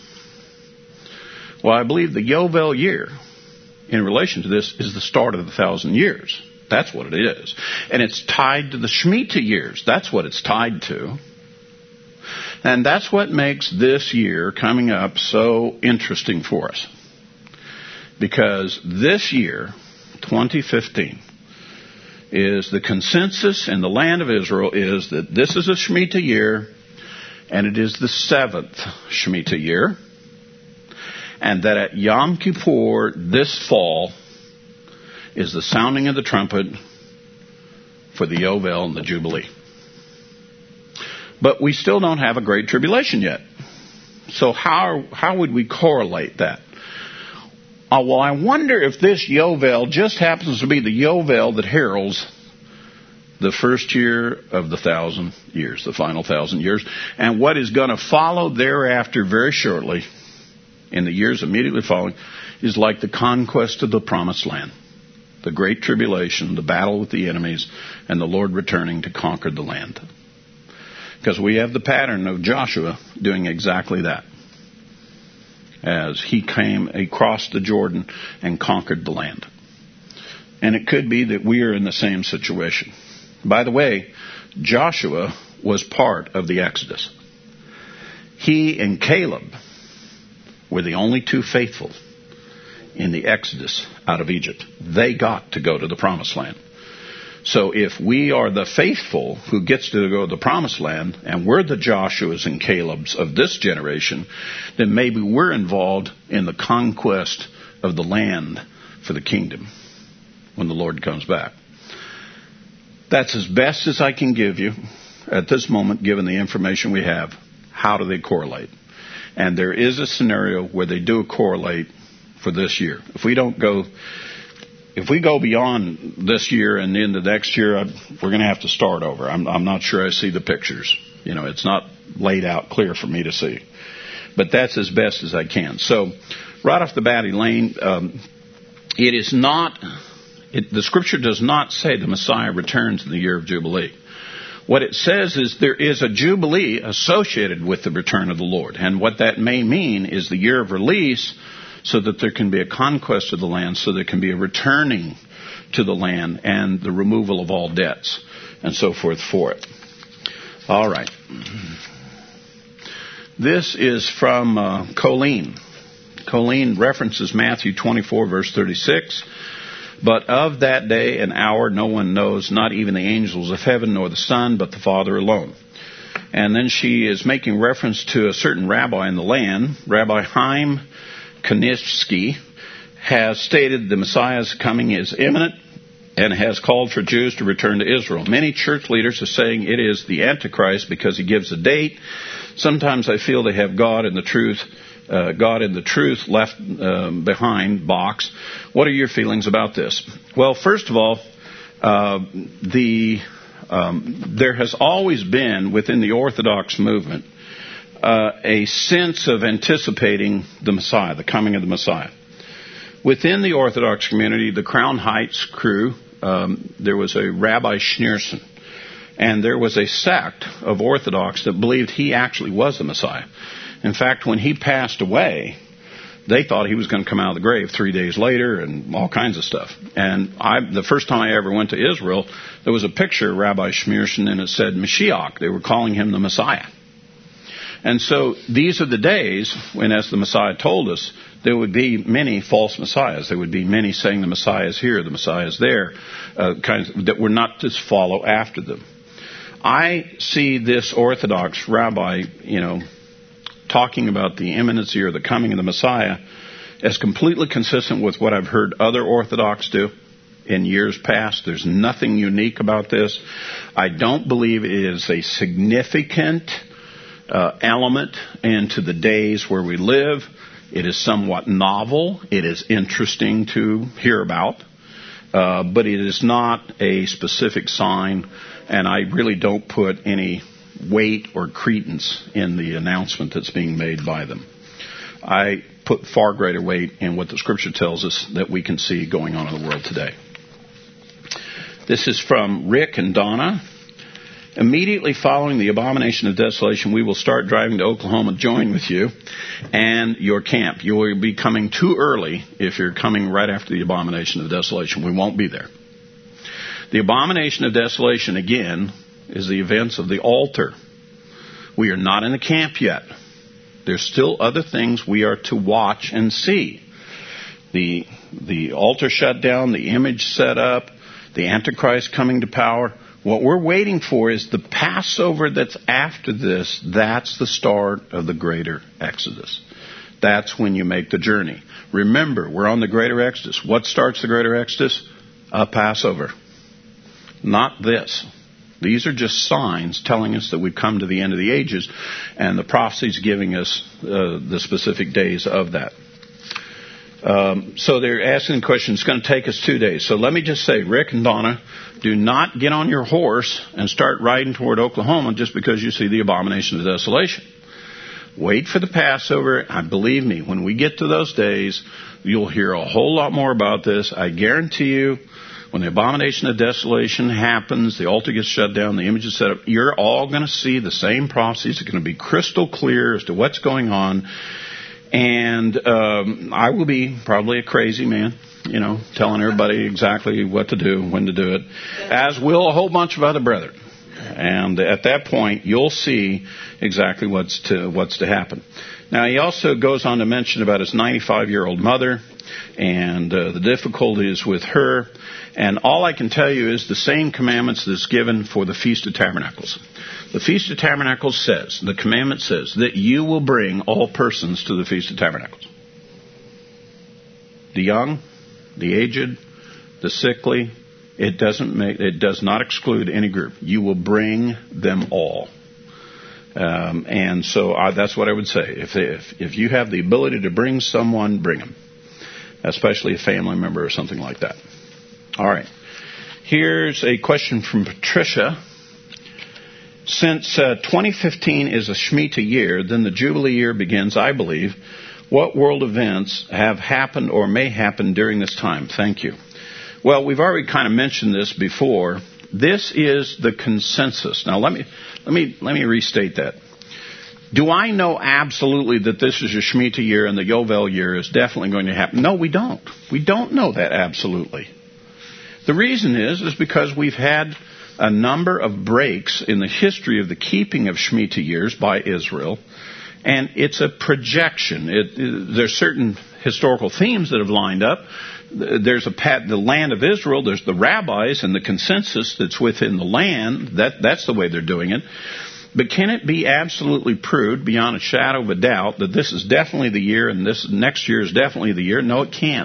Well, I believe the Yovel year in relation to this is the start of the 1,000 years. That's what it is. And it's tied to the Shemitah years. That's what it's tied to. And that's what makes this year coming up so interesting for us. Because this year, 2015, is the consensus in the land of Israel is that this is a Shemitah year, and it is the 7th Shemitah year, and that at Yom Kippur this fall is the sounding of the trumpet for the Yovel and the Jubilee. But we still don't have a Great Tribulation yet. So how would we correlate that? Well, I wonder if this Yovel just happens to be the Yovel that heralds the first year of the 1,000 years, the final 1,000 years, and what is going to follow thereafter very shortly, in the years immediately following, is like the conquest of the Promised Land, the Great Tribulation, the battle with the enemies, and the Lord returning to conquer the land. Because we have the pattern of Joshua doing exactly that, as he came across the Jordan and conquered the land. And it could be that we are in the same situation. By the way, Joshua was part of the Exodus. He and Caleb were the only two faithful in the Exodus out of Egypt. They got to go to the Promised Land. So if we are the faithful who gets to go to the Promised Land, and we're the Joshuas and Calebs of this generation, then maybe we're involved in the conquest of the land for the kingdom when the Lord comes back. That's as best as I can give you at this moment, given the information we have. How do they correlate? And there is a scenario where they do correlate for this year. If we go beyond this year and into next year, we're going to have to start over. I'm not sure I see the pictures. It's not laid out clear for me to see. But that's as best as I can. So, right off the bat, Elaine, it is not... the Scripture does not say the Messiah returns in the year of Jubilee. What it says is there is a Jubilee associated with the return of the Lord. And what that may mean is the year of release, so that there can be a conquest of the land, so there can be a returning to the land and the removal of all debts and so forth for it. All right. This is from Colleen. Colleen references Matthew 24, verse 36. But of that day and hour no one knows, not even the angels of heaven, nor the Son, but the Father alone. And then she is making reference to a certain rabbi in the land, Rabbi Chaim Kanievsky, has stated the Messiah's coming is imminent and has called for Jews to return to Israel. Many church leaders are saying it is the Antichrist because he gives a date. Sometimes I feel they have God and the truth left behind box. What are your feelings about this? Well, first of all, there has always been within the Orthodox movement a sense of anticipating the Messiah, the coming of the Messiah. Within the Orthodox community, the Crown Heights crew, there was a Rabbi Schneerson, and there was a sect of Orthodox that believed he actually was the Messiah. In fact, when he passed away, they thought he was going to come out of the grave 3 days later and all kinds of stuff. And the first time I ever went to Israel, there was a picture of Rabbi Schneerson, and it said Mashiach. They were calling him the Messiah. And so these are the days when, as the Messiah told us, there would be many false messiahs. There would be many saying the Messiah is here, the Messiah is there, that were not to follow after them. I see this Orthodox rabbi, talking about the imminency or the coming of the Messiah as completely consistent with what I've heard other Orthodox do in years past. There's nothing unique about this. I don't believe it is a significant element into the days where we live. It is somewhat novel. It is interesting to hear about. But it is not a specific sign, and I really don't put any weight or credence in the announcement that's being made by them. I put far greater weight in what the Scripture tells us that we can see going on in the world today. This is from Rick and Donna. Immediately following the abomination of desolation, we will start driving to Oklahoma to join with you and your camp. You will be coming too early if you're coming right after the abomination of desolation. We won't be there. The abomination of desolation, again, is the events of the altar. We are not in the camp yet. There's still other things we are to watch and see. The altar shut down, the image set up, the Antichrist coming to power. What we're waiting for is the Passover that's after this. That's the start of the greater Exodus. That's when you make the journey. Remember, we're on the greater Exodus. What starts the greater Exodus? A Passover. Not this. These are just signs telling us that we've come to the end of the ages, and the prophecy's giving us the specific days of that. So they're asking the question, it's going to take us 2 days. So let me just say, Rick and Donna, do not get on your horse and start riding toward Oklahoma just because you see the abomination of desolation. Wait for the Passover. Believe me, when we get to those days, you'll hear a whole lot more about this. I guarantee you, when the abomination of desolation happens, the altar gets shut down, the image is set up, you're all going to see the same prophecies. It's going to be crystal clear as to what's going on. And I will be probably a crazy man, telling everybody exactly what to do, when to do it, as will a whole bunch of other brethren. And at that point, you'll see exactly what's to happen. Now, he also goes on to mention about his 95-year-old mother and the difficulties with her. And all I can tell you is the same commandments that's given for the Feast of Tabernacles. The Feast of Tabernacles says, the commandment says, that you will bring all persons to the Feast of Tabernacles. The young, the aged, the sickly, it does not exclude any group. You will bring them all. And so that's what I would say. If you have the ability to bring someone, bring them. Especially a family member or something like that. All right. Here's a question from Patricia. Since 2015 is a Shemitah year, then the Jubilee year begins, I believe. What world events have happened or may happen during this time? Thank you. Well, we've already kind of mentioned this before. This is the consensus. Now, let me restate that. Do I know absolutely that this is a Shemitah year and the Yovel year is definitely going to happen? No, we don't. We don't know that absolutely. The reason is because we've had a number of breaks in the history of the keeping of Shemitah years by Israel, and it's a projection. There's certain historical themes that have lined up. There's the land of Israel, there's the rabbis and the consensus that's within the land. That's the way they're doing it. But can it be absolutely proved beyond a shadow of a doubt that this is definitely the year and this next year is definitely the year? No, it can't.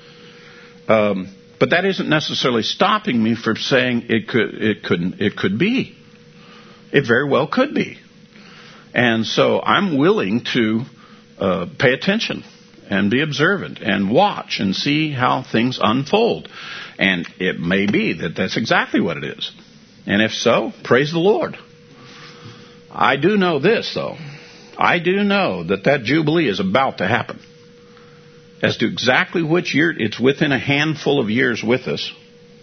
But that isn't necessarily stopping me from saying it could be. It very well could be. And so I'm willing to pay attention and be observant and watch and see how things unfold. And it may be that that's exactly what it is. And if so, praise the Lord. I do know this, though. I do know that Jubilee is about to happen. As to exactly which year, it's within a handful of years with us.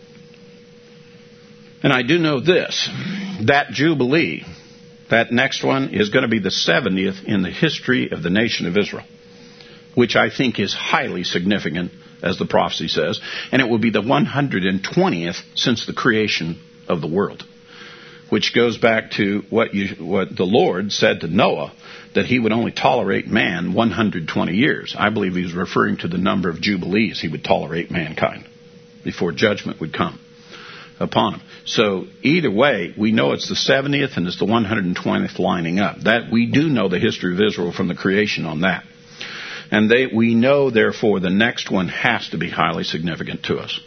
And I do know this, that Jubilee, that next one, is going to be the 70th in the history of the nation of Israel, which I think is highly significant, as the prophecy says, and it will be the 120th since the creation of the world, which goes back to what the Lord said to Noah, that he would only tolerate man 120 years. I believe he was referring to the number of jubilees he would tolerate mankind before judgment would come upon him. So either way, we know it's the 70th and it's the 120th lining up. That we do know the history of Israel from the creation on that. And we know, therefore, the next one has to be highly significant to us.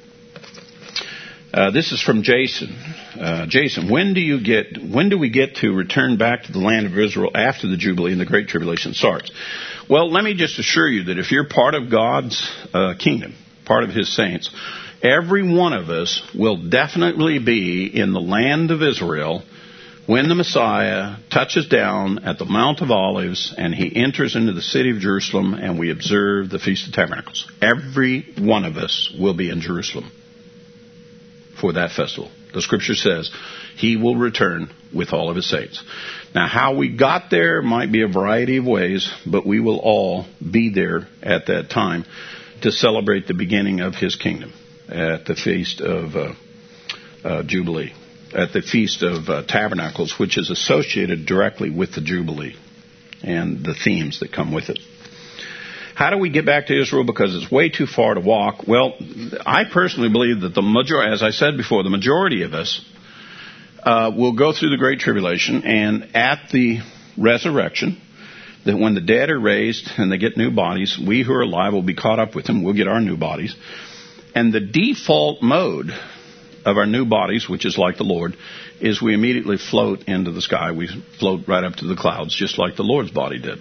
This is from Jason. Jason, when do we get to return back to the land of Israel after the Jubilee and the Great Tribulation starts? Well, let me just assure you that if you're part of God's kingdom, part of His saints, every one of us will definitely be in the land of Israel when the Messiah touches down at the Mount of Olives and He enters into the city of Jerusalem and we observe the Feast of Tabernacles. Every one of us will be in Jerusalem for that festival. The Scripture says He will return with all of His saints. Now, how we got there might be a variety of ways, but we will all be there at that time to celebrate the beginning of His kingdom at the Feast of Jubilee, at the Feast of Tabernacles, which is associated directly with the Jubilee and the themes that come with it. How do we get back to Israel? Because it's way too far to walk. Well, I personally believe that as I said before, the majority of us will go through the Great Tribulation, and at the resurrection, that when the dead are raised and they get new bodies, we who are alive will be caught up with them. We'll get our new bodies. And the default mode of our new bodies, which is like the Lord, is we immediately float into the sky. We float right up to the clouds, just like the Lord's body did.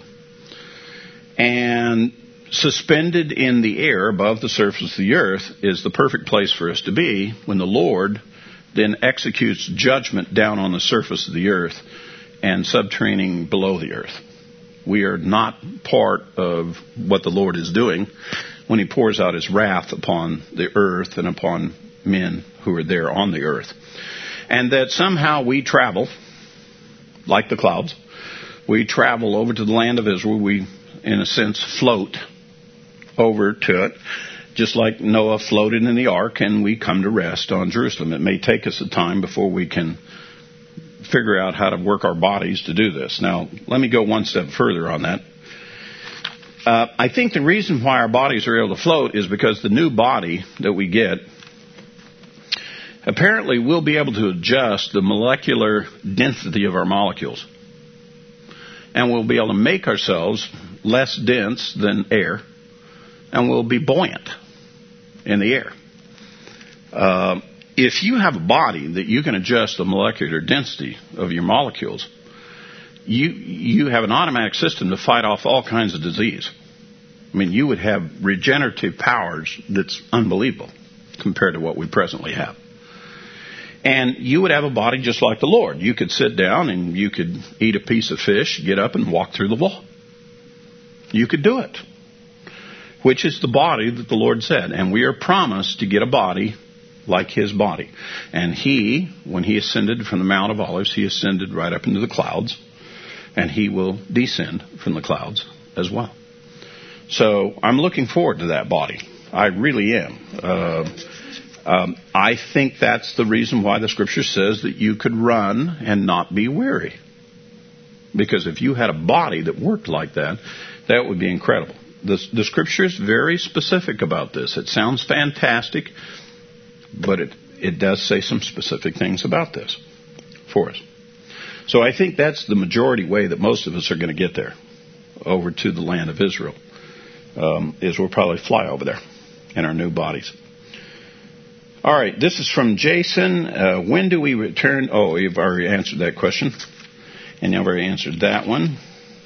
And suspended in the air above the surface of the earth is the perfect place for us to be when the Lord then executes judgment down on the surface of the earth and subterranean below the earth. We are not part of what the Lord is doing when he pours out his wrath upon the earth and upon men who are there on the earth. And that somehow we travel, like the clouds, we travel over to the land of Israel. We, in a sense, float over to it, just like Noah floated in the ark, and we come to rest on Jerusalem. It may take us a time before we can figure out how to work our bodies to do this. Now, let me go one step further on that. I think the reason why our bodies are able to float is because the new body that we get apparently will be able to adjust the molecular density of our molecules. And we'll be able to make ourselves less dense than air, and we'll be buoyant in the air. If you have a body that you can adjust the molecular density of your molecules, you have an automatic system to fight off all kinds of disease. I mean, you would have regenerative powers that's unbelievable compared to what we presently have. And you would have a body just like the Lord. You could sit down and you could eat a piece of fish, get up and walk through the wall. You could do it, which is the body that the Lord said. And we are promised to get a body like his body. And he, when he ascended from the Mount of Olives, he ascended right up into the clouds. And he will descend from the clouds as well. So I'm looking forward to that body. I really am. I think that's the reason why the Scripture says that you could run and not be weary. Because if you had a body that worked like that, that would be incredible. The Scripture is very specific about this. It sounds fantastic, but it does say some specific things about this for us. So I think that's the majority way that most of us are going to get there, over to the land of Israel, is we'll probably fly over there in our new bodies. All right, this is from Jason. When do we return? Oh, you've already answered that question. And you've already answered that one.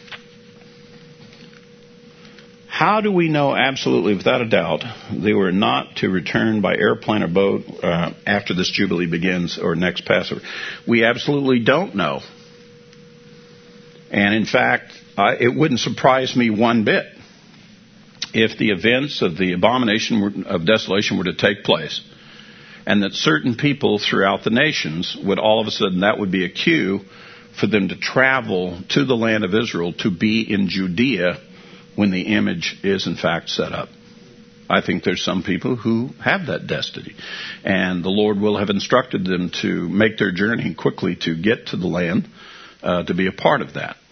How do we know absolutely, without a doubt, they were not to return by airplane or boat after this Jubilee begins or next Passover? We absolutely don't know. And in fact, it wouldn't surprise me one bit if the events of the abomination of desolation were to take place, and that certain people throughout the nations would all of a sudden, that would be a cue for them to travel to the land of Israel to be in Judea when the image is in fact set up. I think there's some people who have that destiny, and the Lord will have instructed them to make their journey quickly to get to the land to be a part of that.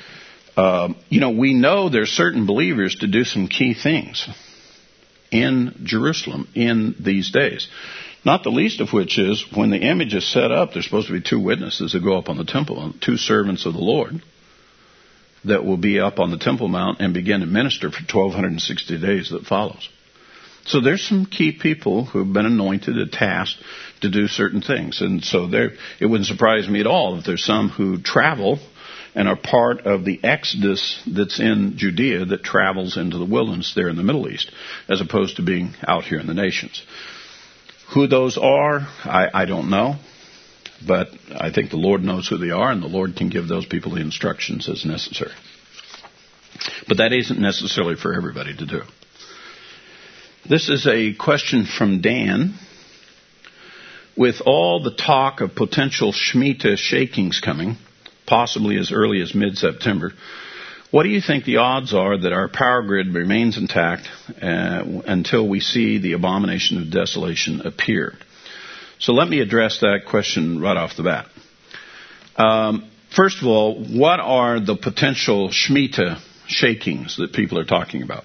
We know there's certain believers to do some key things in Jerusalem in these days. Not the least of which is when the image is set up, there's supposed to be 2 witnesses that go up on the temple, 2 servants of the Lord that will be up on the Temple Mount and begin to minister for 1,260 days that follows. So there's some key people who have been anointed, tasked to do certain things. And so it wouldn't surprise me at all if there's some who travel and are part of the exodus that's in Judea that travels into the wilderness there in the Middle East, as opposed to being out here in the nations. Who those are, I don't know. But I think the Lord knows who they are, and the Lord can give those people the instructions as necessary. But that isn't necessarily for everybody to do. This is a question from Dan. With all the talk of potential Shemitah shakings coming, possibly as early as mid-September, what do you think the odds are that our power grid remains intact until we see the abomination of desolation appear? So let me address that question right off the bat. First of all, what are the potential Shemitah shakings that people are talking about?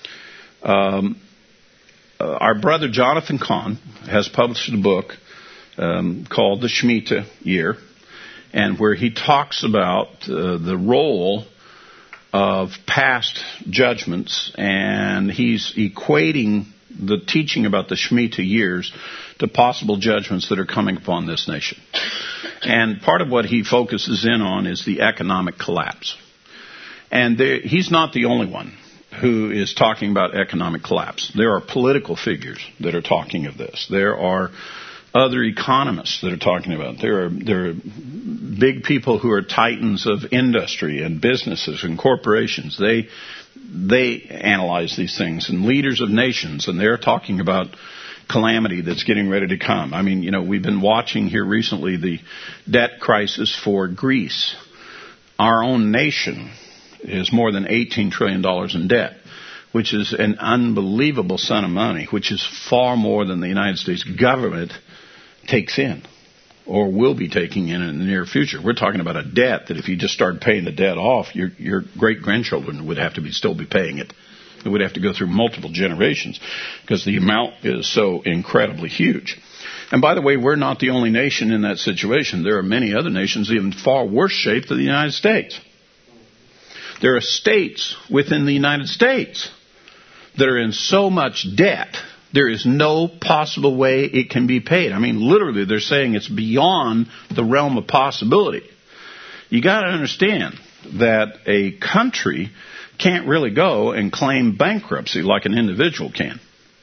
Our brother Jonathan Cahn has published a book called The Shemitah Year, and where he talks about the role of past judgments, and he's equating the teaching about the Shemitah years to possible judgments that are coming upon this nation. And part of what he focuses in on is the economic collapse. And he's not the only one who is talking about economic collapse. There are political figures that are talking of this. There are other economists that are talking about it. There are big people who are titans of industry and businesses and corporations. They analyze these things, and leaders of nations, and they're talking about calamity that's getting ready to come. I mean, we've been watching here recently the debt crisis for Greece. Our own nation is more than $18 trillion in debt, which is an unbelievable sum of money, which is far more than the United States government takes in or will be taking in the near future. We're talking about a debt that if you just start paying the debt off, your great-grandchildren would have to still be paying it. It would have to go through multiple generations because the amount is so incredibly huge. And by the way, we're not the only nation in that situation. There are many other nations in far worse shape than the United States. There are states within the United States that are in so much debt, there is no possible way it can be paid. I mean, literally, they're saying it's beyond the realm of possibility. You got to understand that a country can't really go and claim bankruptcy like an individual can.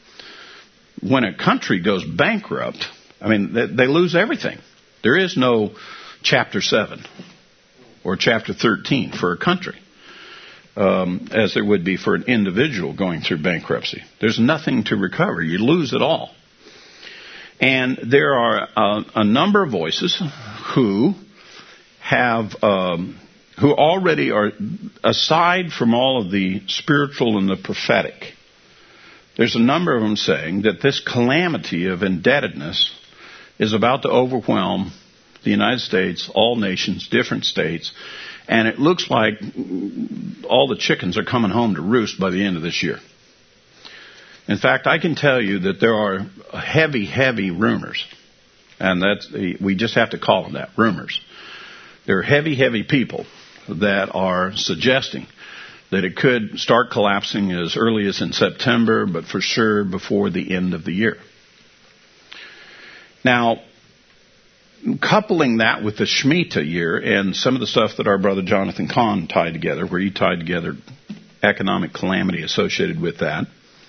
When a country goes bankrupt, I mean, they lose everything. There is no Chapter 7 or Chapter 13 for a country, as there would be for an individual going through bankruptcy. There's nothing to recover. You lose it all. And there are a number of voices who have who already are, aside from all of the spiritual and the prophetic, there's a number of them saying that this calamity of indebtedness is about to overwhelm the United States, all nations, different states, and it looks like all the chickens are coming home to roost by the end of this year. In fact, I can tell you that there are heavy, heavy rumors, and we just have to call them that, rumors. There are heavy, heavy people that are suggesting that it could start collapsing as early as in September, but for sure before the end of the year. Now, coupling that with the Shemitah year and some of the stuff that our brother Jonathan Cahn tied together, where he tied together economic calamity associated with that,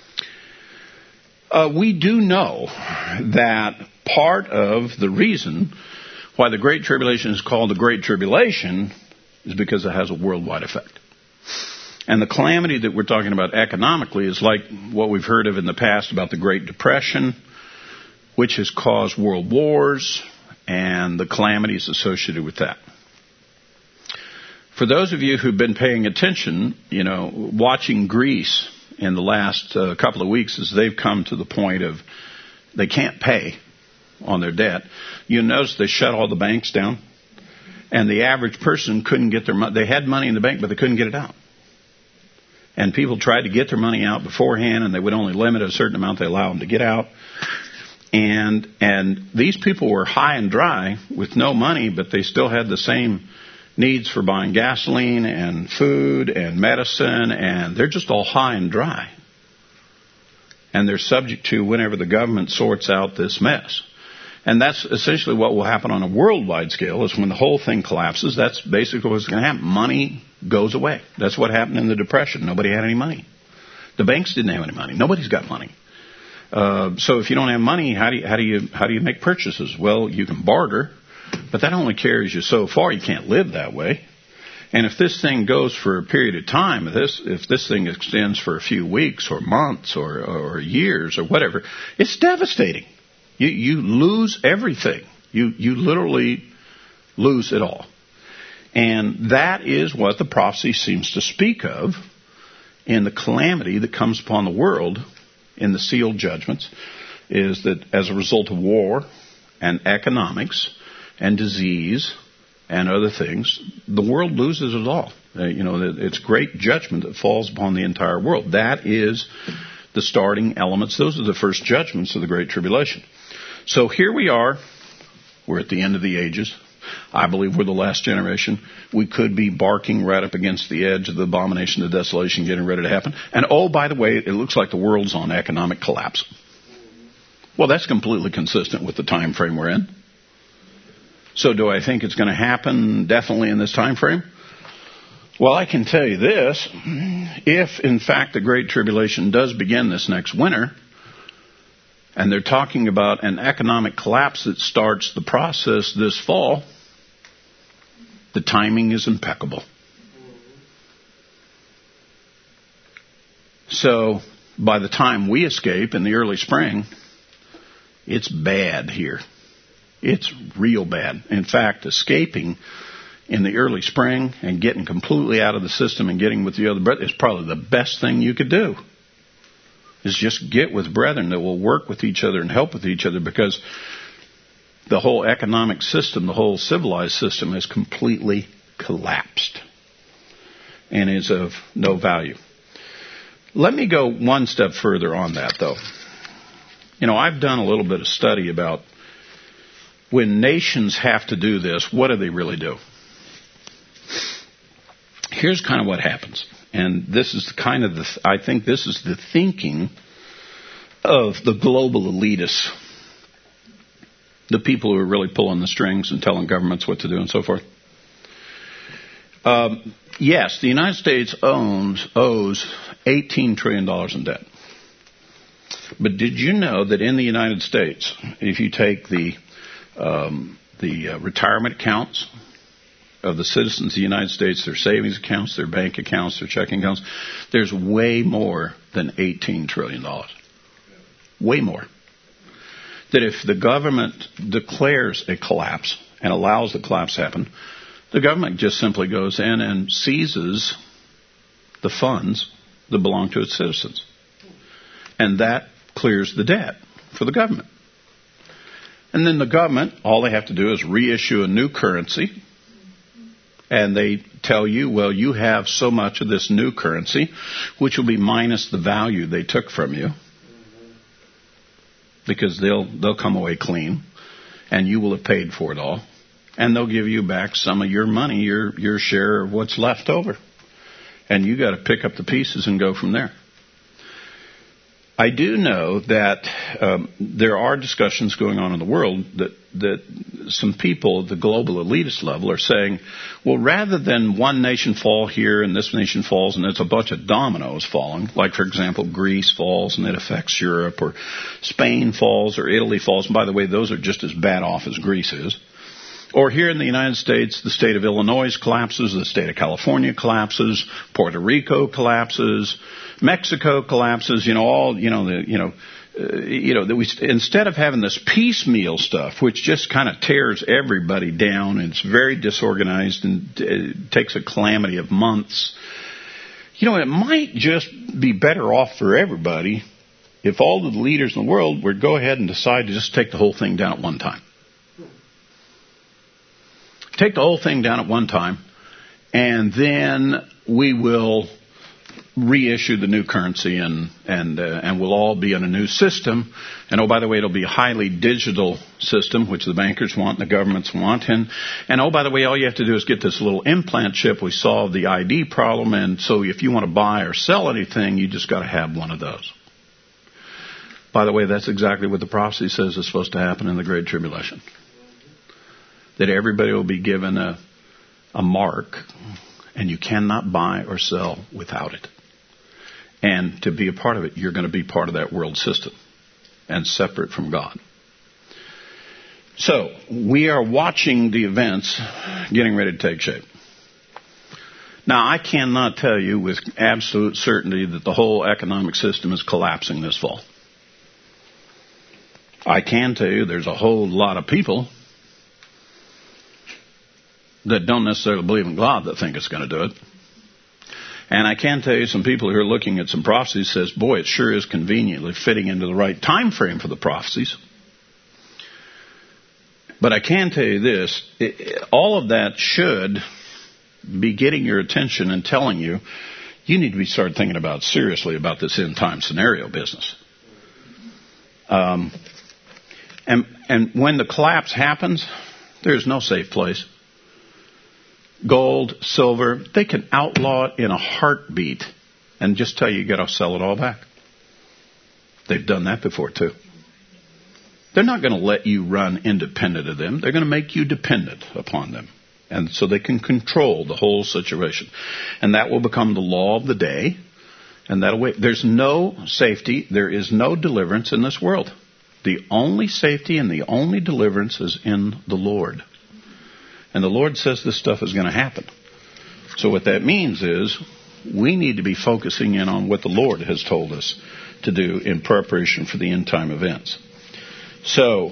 we do know that part of the reason why the Great Tribulation is called the Great Tribulation is because it has a worldwide effect. And the calamity that we're talking about economically is like what we've heard of in the past about the Great Depression, which has caused world wars and the calamities associated with that. For those of you who've been paying attention, watching Greece in the last couple of weeks as they've come to the point of they can't pay on their debt, you notice they shut all the banks down, and the average person couldn't get their money. They had money in the bank, but they couldn't get it out. And people tried to get their money out beforehand, and they would only limit a certain amount they allow them to get out. And these people were high and dry with no money, but they still had the same needs for buying gasoline and food and medicine, and they're just all high and dry. And they're subject to whenever the government sorts out this mess. And that's essentially what will happen on a worldwide scale, is when the whole thing collapses, that's basically what's going to happen. Money goes away. That's what happened in the Depression. Nobody had any money. The banks didn't have any money. Nobody's got money. So if you don't have money, how do you make purchases? Well, you can barter, but that only carries you so far. You can't live that way. And if this thing goes for a period of time, if this thing extends for a few weeks or months or years or whatever, it's devastating. You lose everything. You literally lose it all. And that is what the prophecy seems to speak of in the calamity that comes upon the world in the sealed judgments, is that as a result of war and economics and disease and other things, the world loses it all. It's great judgment that falls upon the entire world. That is the starting elements. Those are the first judgments of the Great Tribulation. So here we are. We're at the end of the ages. I believe we're the last generation. We could be barking right up against the edge of the abomination of desolation getting ready to happen. And oh, by the way, it looks like the world's on economic collapse. Well, that's completely consistent with the time frame we're in. So do I think it's going to happen definitely in this time frame? Well, I can tell you this. If, in fact, the Great Tribulation does begin this next winter, and they're talking about an economic collapse that starts the process this fall, the timing is impeccable. So by the time we escape in the early spring, it's bad here. It's real bad. In fact, escaping in the early spring and getting completely out of the system and getting with the other brethren is probably the best thing you could do. Is just get with brethren that will work with each other and help with each other, because the whole economic system, the whole civilized system has completely collapsed and is of no value. Let me go one step further on that, though. I've done a little bit of study about when nations have to do this, what do they really do? Here's kind of what happens. And this is kind of I think this is the thinking of the global elitists, the people who are really pulling the strings and telling governments what to do and so forth. Yes, the United States owes $18 trillion in debt. But did you know that in the United States, if you take the retirement accounts of the citizens of the United States, their savings accounts, their bank accounts, their checking accounts, there's way more than $18 trillion. Way more. That if the government declares a collapse and allows the collapse to happen, the government just simply goes in and seizes the funds that belong to its citizens. And that clears the debt for the government. And then the government, all they have to do is reissue a new currency. And they tell you, well, you have so much of this new currency, which will be minus the value they took from you, because they'll come away clean, and you will have paid for it all, and they'll give you back some of your money, your share of what's left over, and you got to pick up the pieces and go from there. I do know that there are discussions going on in the world that some people at the global elitist level are saying, well, rather than one nation fall here and this nation falls and it's a bunch of dominoes falling, like, for example, Greece falls and it affects Europe, or Spain falls or Italy falls, and by the way, those are just as bad off as Greece is. Or here in the United States, the state of Illinois collapses, the state of California collapses, Puerto Rico collapses, Mexico collapses. Instead of having this piecemeal stuff, which just kind of tears everybody down, and it's very disorganized and it takes a calamity of months. It might just be better off for everybody if all of the leaders in the world would go ahead and decide to just take the whole thing down at one time. Take the whole thing down at one time, and then we will reissue the new currency, and we'll all be in a new system. And oh, by the way, it'll be a highly digital system, which the bankers want and the governments want. And oh, by the way, all you have to do is get this little implant chip. We solved the ID problem, and so if you want to buy or sell anything, you just got to have one of those. By the way, that's exactly what the prophecy says is supposed to happen in the Great Tribulation. That everybody will be given a mark, and you cannot buy or sell without it. And to be a part of it, you're going to be part of that world system and separate from God. So, we are watching the events getting ready to take shape. Now, I cannot tell you with absolute certainty that the whole economic system is collapsing this fall. I can tell you there's a whole lot of people that don't necessarily believe in God that think it's going to do it. And I can tell you some people who are looking at some prophecies says, boy, it sure is conveniently fitting into the right time frame for the prophecies. But I can tell you this, all of that should be getting your attention and telling you, you need to start thinking seriously about this end time scenario business. And when the collapse happens, there's no safe place. Gold, silver, they can outlaw it in a heartbeat and just tell you got to sell it all back. They've done that before too. They're not going to let you run independent of them. They're going to make you dependent upon them. And so they can control the whole situation. And that will become the law of the day. And that'll wait. There's no safety. There is no deliverance in this world. The only safety and the only deliverance is in the Lord. And the Lord says this stuff is going to happen. So what that means is we need to be focusing in on what the Lord has told us to do in preparation for the end time events. So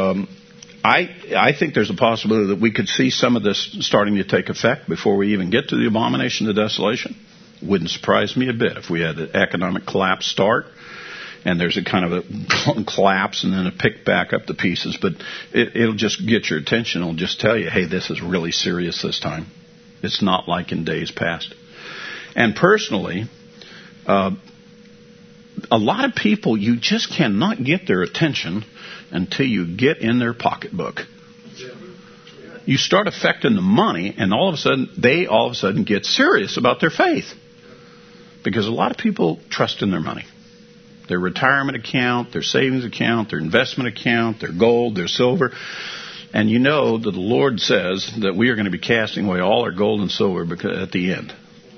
I think there's a possibility that we could see some of this starting to take effect before we even get to the abomination of desolation. Wouldn't surprise me a bit if we had an economic collapse start and there's a kind of a collapse and then a pick back up the pieces. But it'll just get your attention. It'll just tell you, hey, this is really serious this time. It's not like in days past. And personally, a lot of people, you just cannot get their attention until you get in their pocketbook. You start affecting the money, and all of a sudden get serious about their faith. Because a lot of people trust in their money. Their retirement account, their savings account, their investment account, their gold, their silver. And you know that the Lord says that we are going to be casting away all our gold and silver at the end.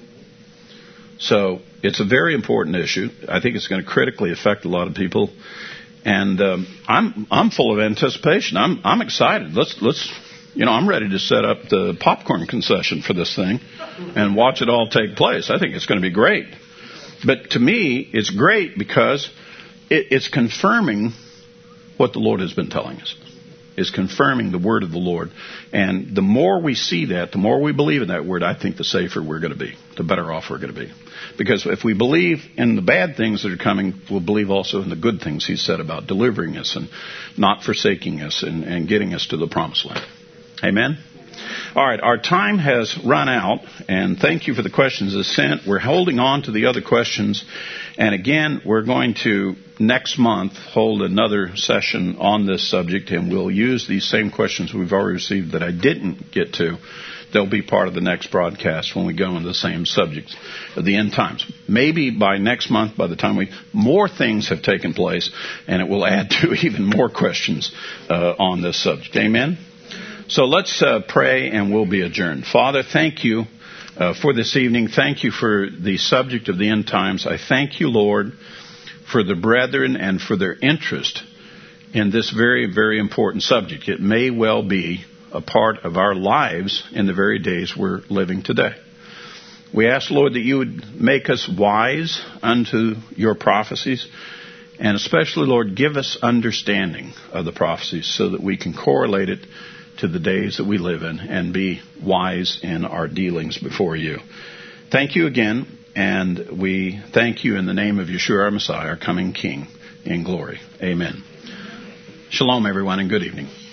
So it's a very important issue. I think it's going to critically affect a lot of people. And I'm full of anticipation. I'm excited. Let's I'm ready to set up the popcorn concession for this thing and watch it all take place. I think it's going to be great. But to me, it's great because it's confirming what the Lord has been telling us. It's confirming the word of the Lord. And the more we see that, the more we believe in that word, I think the safer we're going to be, the better off we're going to be. Because if we believe in the bad things that are coming, we'll believe also in the good things He said about delivering us and not forsaking us and getting us to the promised land. Amen? All right, our time has run out, and thank you for the questions that's sent. We're holding on to the other questions, and again, we're going to, next month, hold another session on this subject, and we'll use these same questions we've already received that I didn't get to. They'll be part of the next broadcast when we go into the same subjects of the end times. Maybe by next month, by the time more things have taken place, and it will add to even more questions on this subject. Amen? So let's pray and we'll be adjourned. Father, thank you for this evening. Thank you for the subject of the end times. I thank you, Lord, for the brethren and for their interest in this very, very important subject. It may well be a part of our lives in the very days we're living today. We ask, Lord, that you would make us wise unto your prophecies. And especially, Lord, give us understanding of the prophecies so that we can correlate it to the days that we live in and be wise in our dealings before you. Thank you again, and we thank you in the name of Yeshua our Messiah, our coming King, in glory. Amen. Shalom, everyone, and good evening.